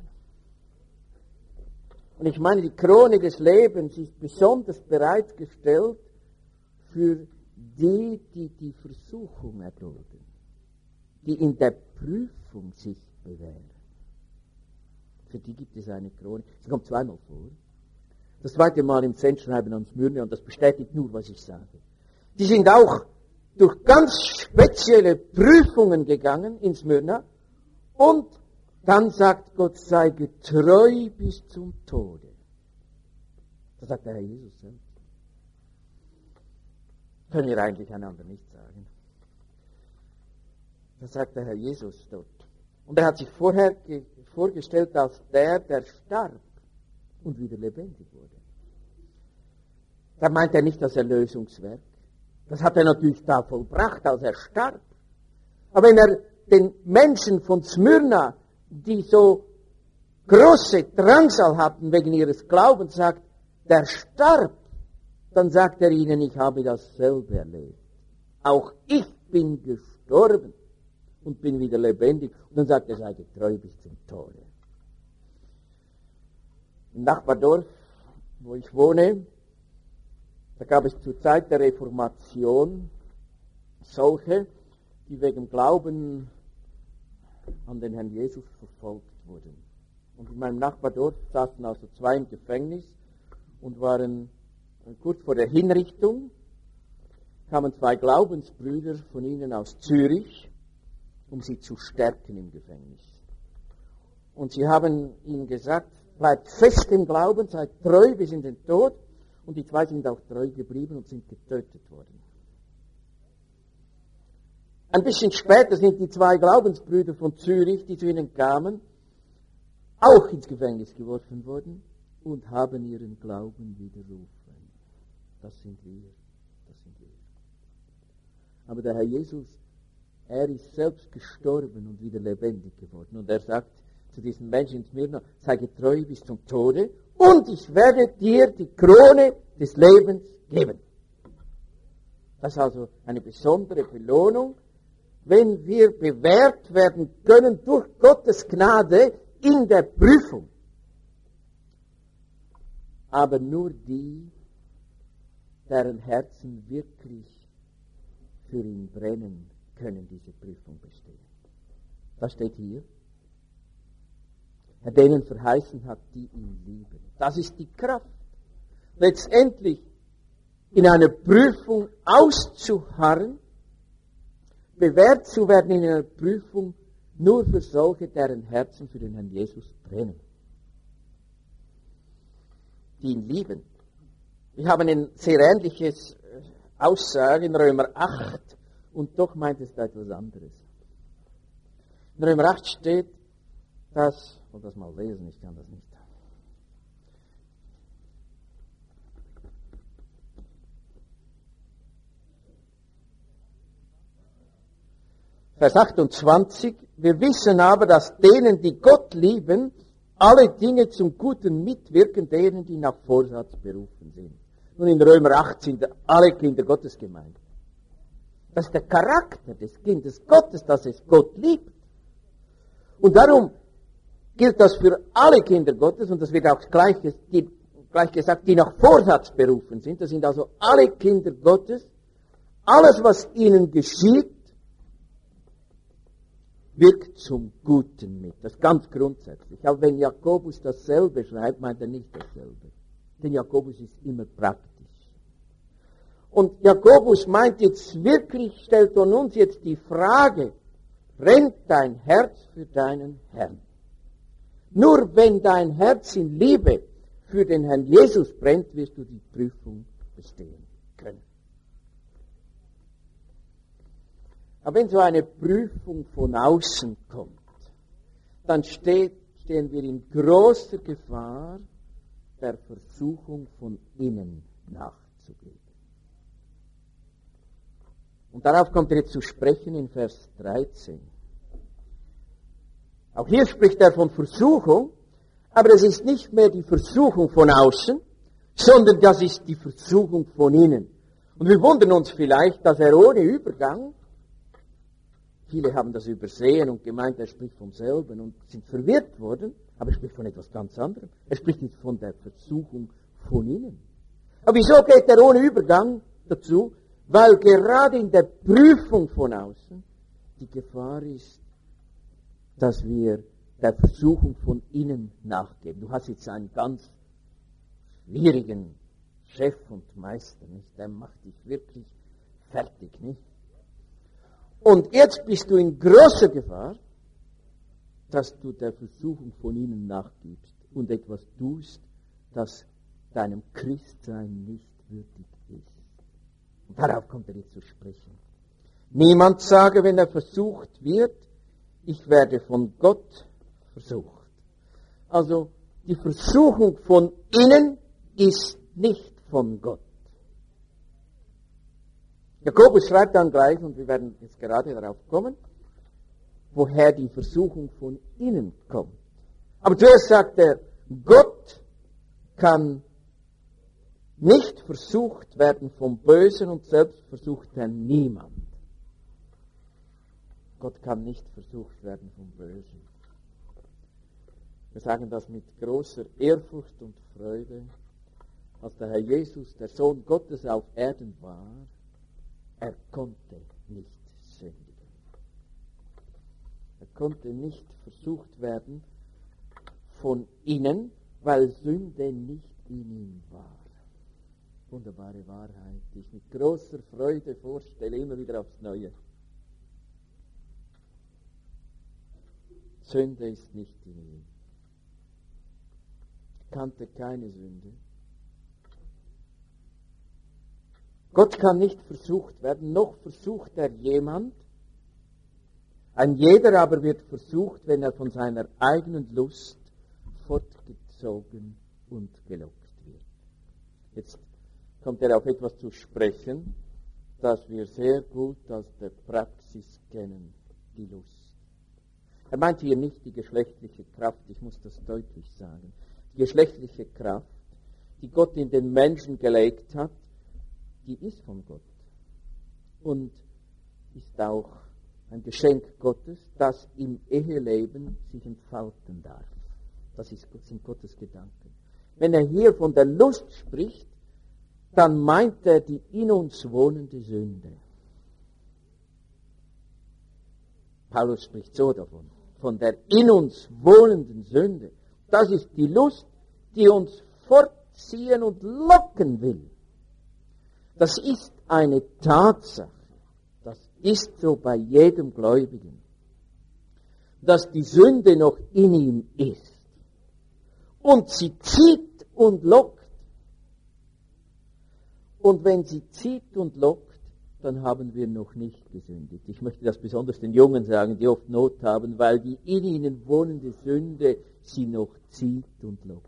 Und ich meine, die Krone des Lebens ist besonders bereitgestellt für die, die die Versuchung erdulden, die in der Prüfung sich bewähren. Für die gibt es eine Krone. Sie kommt zweimal vor. Das zweite Mal im Sendschreiben an Smyrna, und das bestätigt nur, was ich sage. Die sind auch durch ganz spezielle Prüfungen gegangen in Smyrna, und dann sagt Gott, sei getreu bis zum Tode. Das sagt der Herr Jesus selbst. Können wir eigentlich einander nicht sagen. Das sagt der Herr Jesus dort. Und er hat sich vorher ge- vorgestellt als der, der starb und wieder lebendig wurde. Da meint er nicht das Erlösungswerk. Das hat er natürlich da vollbracht, als er starb. Aber wenn er den Menschen von Smyrna, die so große Drangsal hatten wegen ihres Glaubens, sagt, der starb, dann sagt er ihnen, ich habe dasselbe erlebt. Auch ich bin gestorben und bin wieder lebendig. Und dann sagt er, sei getreu bis zum Tode. Im Nachbardorf, wo ich wohne, da gab es zur Zeit der Reformation solche, die wegen Glauben an den Herrn Jesus verfolgt wurden. Und in meinem Nachbardorf saßen also zwei im Gefängnis und waren kurz vor der Hinrichtung, kamen zwei Glaubensbrüder von ihnen aus Zürich, um sie zu stärken im Gefängnis. Und sie haben ihnen gesagt, bleibt fest im Glauben, seid treu bis in den Tod. Und die zwei sind auch treu geblieben und sind getötet worden. Ein bisschen später sind die zwei Glaubensbrüder von Zürich, die zu ihnen kamen, auch ins Gefängnis geworfen worden und haben ihren Glauben widerrufen. Das sind wir, das sind wir. Aber der Herr Jesus, er ist selbst gestorben und wieder lebendig geworden. Und er sagt zu diesen Menschen in Smyrna, sei getreu bis zum Tode und ich werde dir die Krone des Lebens geben. Das ist also eine besondere Belohnung, wenn wir bewährt werden können durch Gottes Gnade in der Prüfung. Aber nur die, deren Herzen wirklich für ihn brennen, können diese Prüfung bestehen. Das steht hier. Er denen verheißen hat, die ihn lieben. Das ist die Kraft, letztendlich in einer Prüfung auszuharren, bewährt zu werden in einer Prüfung, nur für solche, deren Herzen für den Herrn Jesus brennen. Die ihn lieben. Wir haben ein sehr ähnliches Aussage in Römer acht, und doch meint es da etwas anderes. In Römer acht steht, dass, ich will das mal lesen, ich kann das nicht. Vers achtundzwanzig, wir wissen aber, dass denen, die Gott lieben, alle Dinge zum Guten mitwirken, denen, die nach Vorsatz berufen sind. Nun, in Römer acht sind alle Kinder Gottes gemeint. Das ist der Charakter des Kindes Gottes, dass es Gott liebt. Und darum gilt das für alle Kinder Gottes, und das wird auch gleich, gleich gesagt, die nach Vorsatz berufen sind. Das sind also alle Kinder Gottes. Alles, was ihnen geschieht, wirkt zum Guten mit. Das ist ganz grundsätzlich. Aber wenn Jakobus dasselbe schreibt, meint er nicht dasselbe. Denn Jakobus ist immer praktisch. Und Jakobus meint jetzt wirklich, stellt an uns jetzt die Frage, brennt dein Herz für deinen Herrn? Nur wenn dein Herz in Liebe für den Herrn Jesus brennt, wirst du die Prüfung bestehen können. Aber wenn so eine Prüfung von außen kommt, dann steht, stehen wir in großer Gefahr, der Versuchung von innen nachzugeben. Und darauf kommt er jetzt zu sprechen in Vers dreizehn. Auch hier spricht er von Versuchung, aber es ist nicht mehr die Versuchung von außen, sondern das ist die Versuchung von innen. Und wir wundern uns vielleicht, dass er ohne Übergang, viele haben das übersehen und gemeint, er spricht vom selben und sind verwirrt worden, aber er spricht von etwas ganz anderem. Er spricht nicht von der Versuchung von innen. Aber wieso geht er ohne Übergang dazu? Weil gerade in der Prüfung von außen die Gefahr ist, dass wir der Versuchung von innen nachgeben. Du hast jetzt einen ganz schwierigen Chef und Meister, nicht? Der macht dich wirklich fertig, nicht? Und jetzt bist du in großer Gefahr, dass du der Versuchung von innen nachgibst und etwas tust, das deinem Christsein nicht würdig ist. Und darauf kommt er jetzt zu sprechen. Niemand sage, wenn er versucht wird, ich werde von Gott versucht. Also die Versuchung von innen ist nicht von Gott. Jakobus schreibt dann gleich, und wir werden jetzt gerade darauf kommen, woher die Versuchung von innen kommt. Aber zuerst sagt er, Gott kann nicht versucht werden vom Bösen und selbst versucht er niemand. Gott kann nicht versucht werden vom Bösen. Wir sagen das mit großer Ehrfurcht und Freude, als der Herr Jesus, der Sohn Gottes, auf Erden war, er konnte nicht sündigen. Er konnte nicht versucht werden von innen, weil Sünde nicht in ihm war. Wunderbare Wahrheit, die ich mit großer Freude vorstelle, immer wieder aufs Neue. Sünde ist nicht in ihm. Er kannte keine Sünde. Gott kann nicht versucht werden, noch versucht er jemand. Ein jeder aber wird versucht, wenn er von seiner eigenen Lust fortgezogen und gelockt wird. Jetzt kommt er auf etwas zu sprechen, das wir sehr gut aus der Praxis kennen, die Lust. Er meint hier nicht die geschlechtliche Kraft, ich muss das deutlich sagen. Die geschlechtliche Kraft, die Gott in den Menschen gelegt hat, die ist von Gott und ist auch ein Geschenk Gottes, das im Eheleben sich entfalten darf. Das ist, sind Gottes Gedanken. Wenn er hier von der Lust spricht, dann meint er die in uns wohnende Sünde. Paulus spricht so davon, von der in uns wohnenden Sünde. Das ist die Lust, die uns fortziehen und locken will. Das ist eine Tatsache. Das ist so bei jedem Gläubigen, dass die Sünde noch in ihm ist. Und sie zieht und lockt. Und wenn sie zieht und lockt, dann haben wir noch nicht gesündigt. Ich möchte das besonders den Jungen sagen, die oft Not haben, weil die in ihnen wohnende Sünde sie noch zieht und lockt.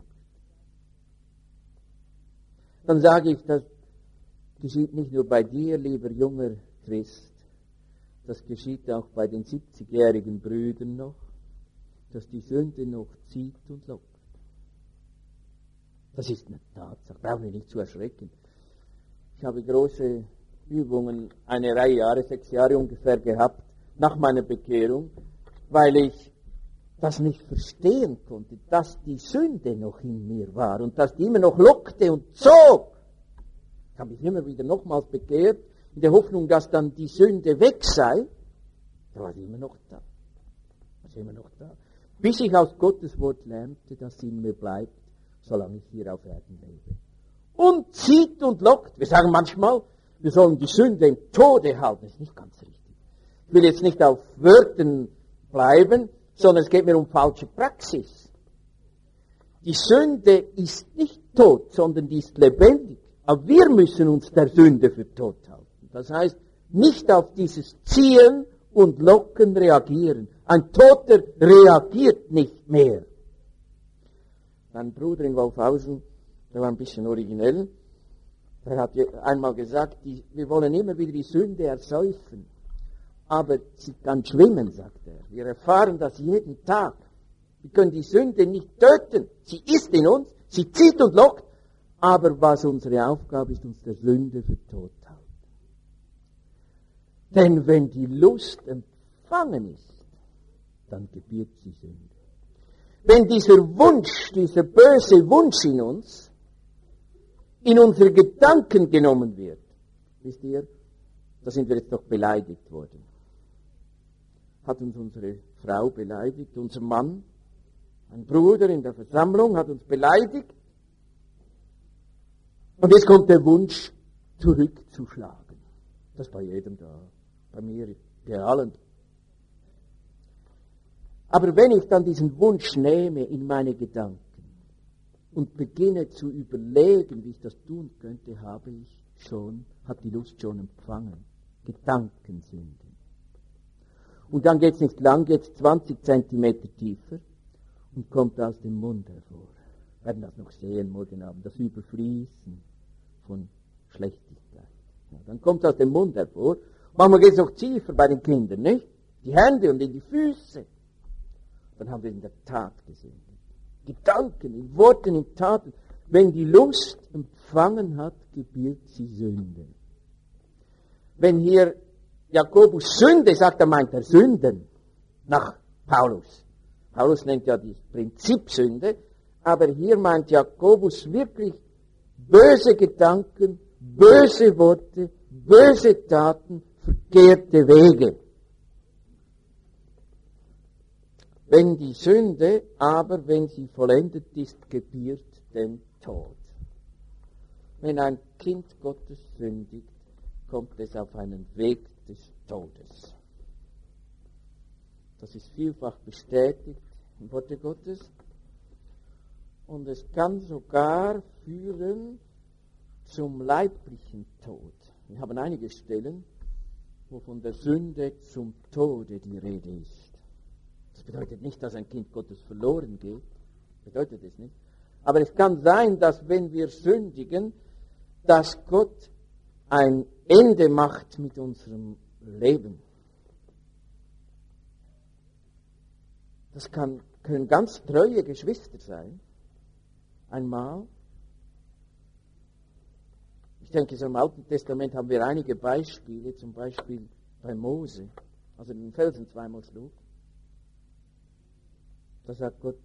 Dann sage ich, das geschieht nicht nur bei dir, lieber junger Christ, das geschieht auch bei den siebzigjährigen Brüdern noch, dass die Sünde noch zieht und lockt. Das ist eine Tatsache, brauchen wir nicht zu erschrecken. Ich habe große Übungen, eine Reihe Jahre, sechs Jahre ungefähr gehabt, nach meiner Bekehrung, weil ich das nicht verstehen konnte, dass die Sünde noch in mir war und dass die immer noch lockte und zog. Ich habe mich immer wieder nochmals bekehrt, in der Hoffnung, dass dann die Sünde weg sei. Da war sie immer noch da. War sie immer noch da. Bis ich aus Gottes Wort lernte, dass sie in mir bleibt, solange ich hier auf Erden lebe. Und zieht und lockt. Wir sagen manchmal, wir sollen die Sünde im Tode halten. Das ist nicht ganz richtig. Ich will jetzt nicht auf Wörtern bleiben, sondern es geht mir um falsche Praxis. Die Sünde ist nicht tot, sondern die ist lebendig. Aber wir müssen uns der Sünde für tot halten. Das heißt, nicht auf dieses Ziehen und Locken reagieren. Ein Toter reagiert nicht mehr. Mein Bruder in Wolfhausen, der war ein bisschen originell, der hat einmal gesagt, die, wir wollen immer wieder die Sünde ersäufen. Aber sie kann schwimmen, sagt er. Wir erfahren das jeden Tag. Wir können die Sünde nicht töten. Sie ist in uns, sie zieht und lockt. Aber was unsere Aufgabe ist, uns der Sünde für tot halten. Denn wenn die Lust empfangen ist, dann gebiert sie Sünde. Wenn dieser Wunsch, dieser böse Wunsch in uns, in unsere Gedanken genommen wird, wisst ihr, da sind wir jetzt doch beleidigt worden. Hat uns unsere Frau beleidigt, unser Mann, Ein Bruder in der Versammlung hat uns beleidigt. Und jetzt kommt der Wunsch, zurückzuschlagen. Das ist bei jedem da. Bei mir, bei allen. Aber wenn ich dann diesen Wunsch nehme in meine Gedanken und beginne zu überlegen, wie ich das tun könnte, habe ich schon, hat die Lust schon empfangen. Gedankensünden. Und dann geht es nicht lang, geht es zwanzig Zentimeter tiefer und kommt aus dem Mund hervor. Wir werden das noch sehen morgen Abend, das Überfließen von Schlechtigkeit. Ja, dann kommt es aus dem Mund hervor. Manchmal geht es noch tiefer bei den Kindern, nicht? Die Hände und in die Füße. Dann haben wir in der Tat gesehen. Gedanken, in Worten, in Taten. Wenn die Lust empfangen hat, gebiert sie Sünde. Wenn hier Jakobus Sünde sagt, er meint er Sünden nach Paulus. Paulus nennt ja das Prinzip Sünde, aber hier meint Jakobus wirklich böse Gedanken, böse Worte, böse Taten, verkehrte Wege. Wenn die Sünde aber, wenn sie vollendet ist, gebiert den Tod. Wenn ein Kind Gottes sündigt, kommt es auf einen Weg des Todes. Das ist vielfach bestätigt im Worte Gottes. Und es kann sogar führen zum leiblichen Tod. Wir haben einige Stellen, wo von der Sünde zum Tode die Rede ist. Das bedeutet nicht, dass ein Kind Gottes verloren geht. Bedeutet es nicht. Aber es kann sein, dass wenn wir sündigen, dass Gott ein Ende macht mit unserem Leben. Das kann, können ganz treue Geschwister sein. Einmal. Ich denke, so im Alten Testament haben wir einige Beispiele, zum Beispiel bei Mose, als er den Felsen zweimal schlug. Da sagt Gott,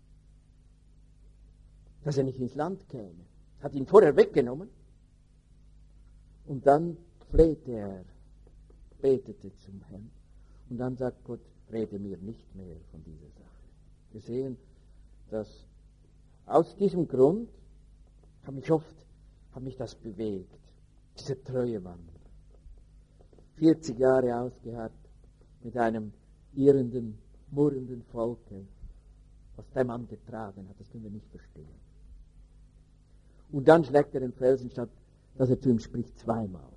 dass er nicht ins Land käme. Hat ihn vorher weggenommen. Und dann flehte er, betete zum Herrn. Und dann sagt Gott, rede mir nicht mehr von dieser Sache. Wir sehen, dass aus diesem Grund hat mich oft, hat mich das bewegt. Dieser treue Mann. vierzig Jahre ausgeharrt mit einem irrenden, murrenden Volke. Was der Mann getragen hat, das können wir nicht verstehen. Und dann schlägt er den Felsen, statt dass er zu ihm spricht, zweimal.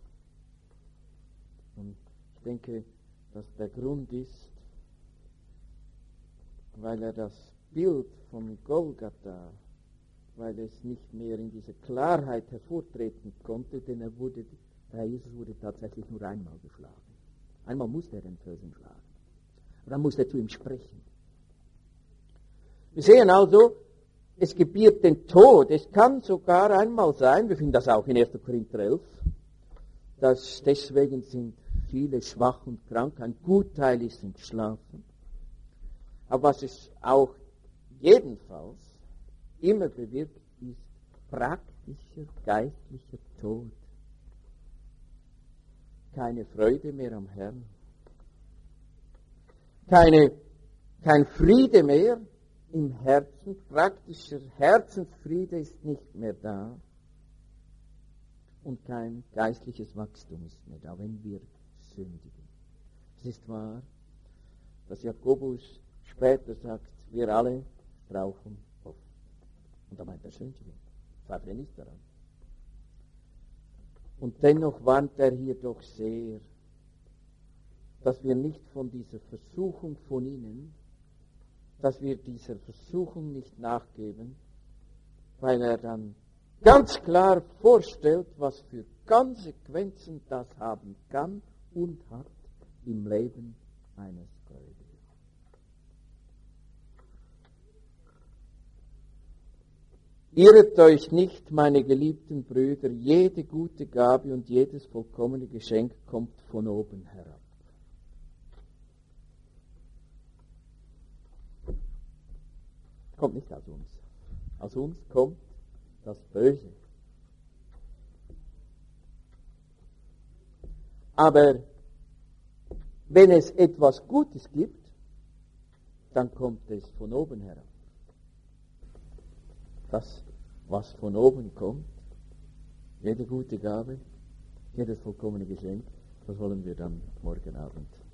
Und ich denke, dass der Grund ist, weil er das Bild von Golgatha, weil es nicht mehr in dieser Klarheit hervortreten konnte, denn er wurde, der Jesus wurde tatsächlich nur einmal geschlagen. Einmal musste er den Felsen schlagen. Und dann musste er zu ihm sprechen. Wir sehen also, es gebiert den Tod. Es kann sogar einmal sein, wir finden das auch in erster Korinther elf, dass deswegen sind viele schwach und krank, ein Gutteil ist entschlafen. Aber was es auch jedenfalls immer bewirkt, ist praktischer geistlicher Tod. Keine Freude mehr am Herrn. Keine, kein Friede mehr im Herzen, praktischer Herzensfriede ist nicht mehr da und kein geistliches Wachstum ist mehr da, wenn wir sündigen. Es ist wahr, dass Jakobus später sagt, wir alle brauchen oft. Und da meint er sündigen. Zweifle nicht daran. Und dennoch warnt er hier doch sehr, dass wir nicht von dieser Versuchung von innen, dass wir dieser Versuchung nicht nachgeben, weil er dann ganz klar vorstellt, was für Konsequenzen das haben kann und hat im Leben eines Gläubigen. Irret euch nicht, meine geliebten Brüder, jede gute Gabe und jedes vollkommene Geschenk kommt von oben herab. Kommt nicht aus uns. Aus uns kommt das Böse. Aber wenn es etwas Gutes gibt, dann kommt es von oben herab. Das, was von oben kommt, jede gute Gabe, jedes vollkommene Geschenk, das wollen wir dann morgen Abend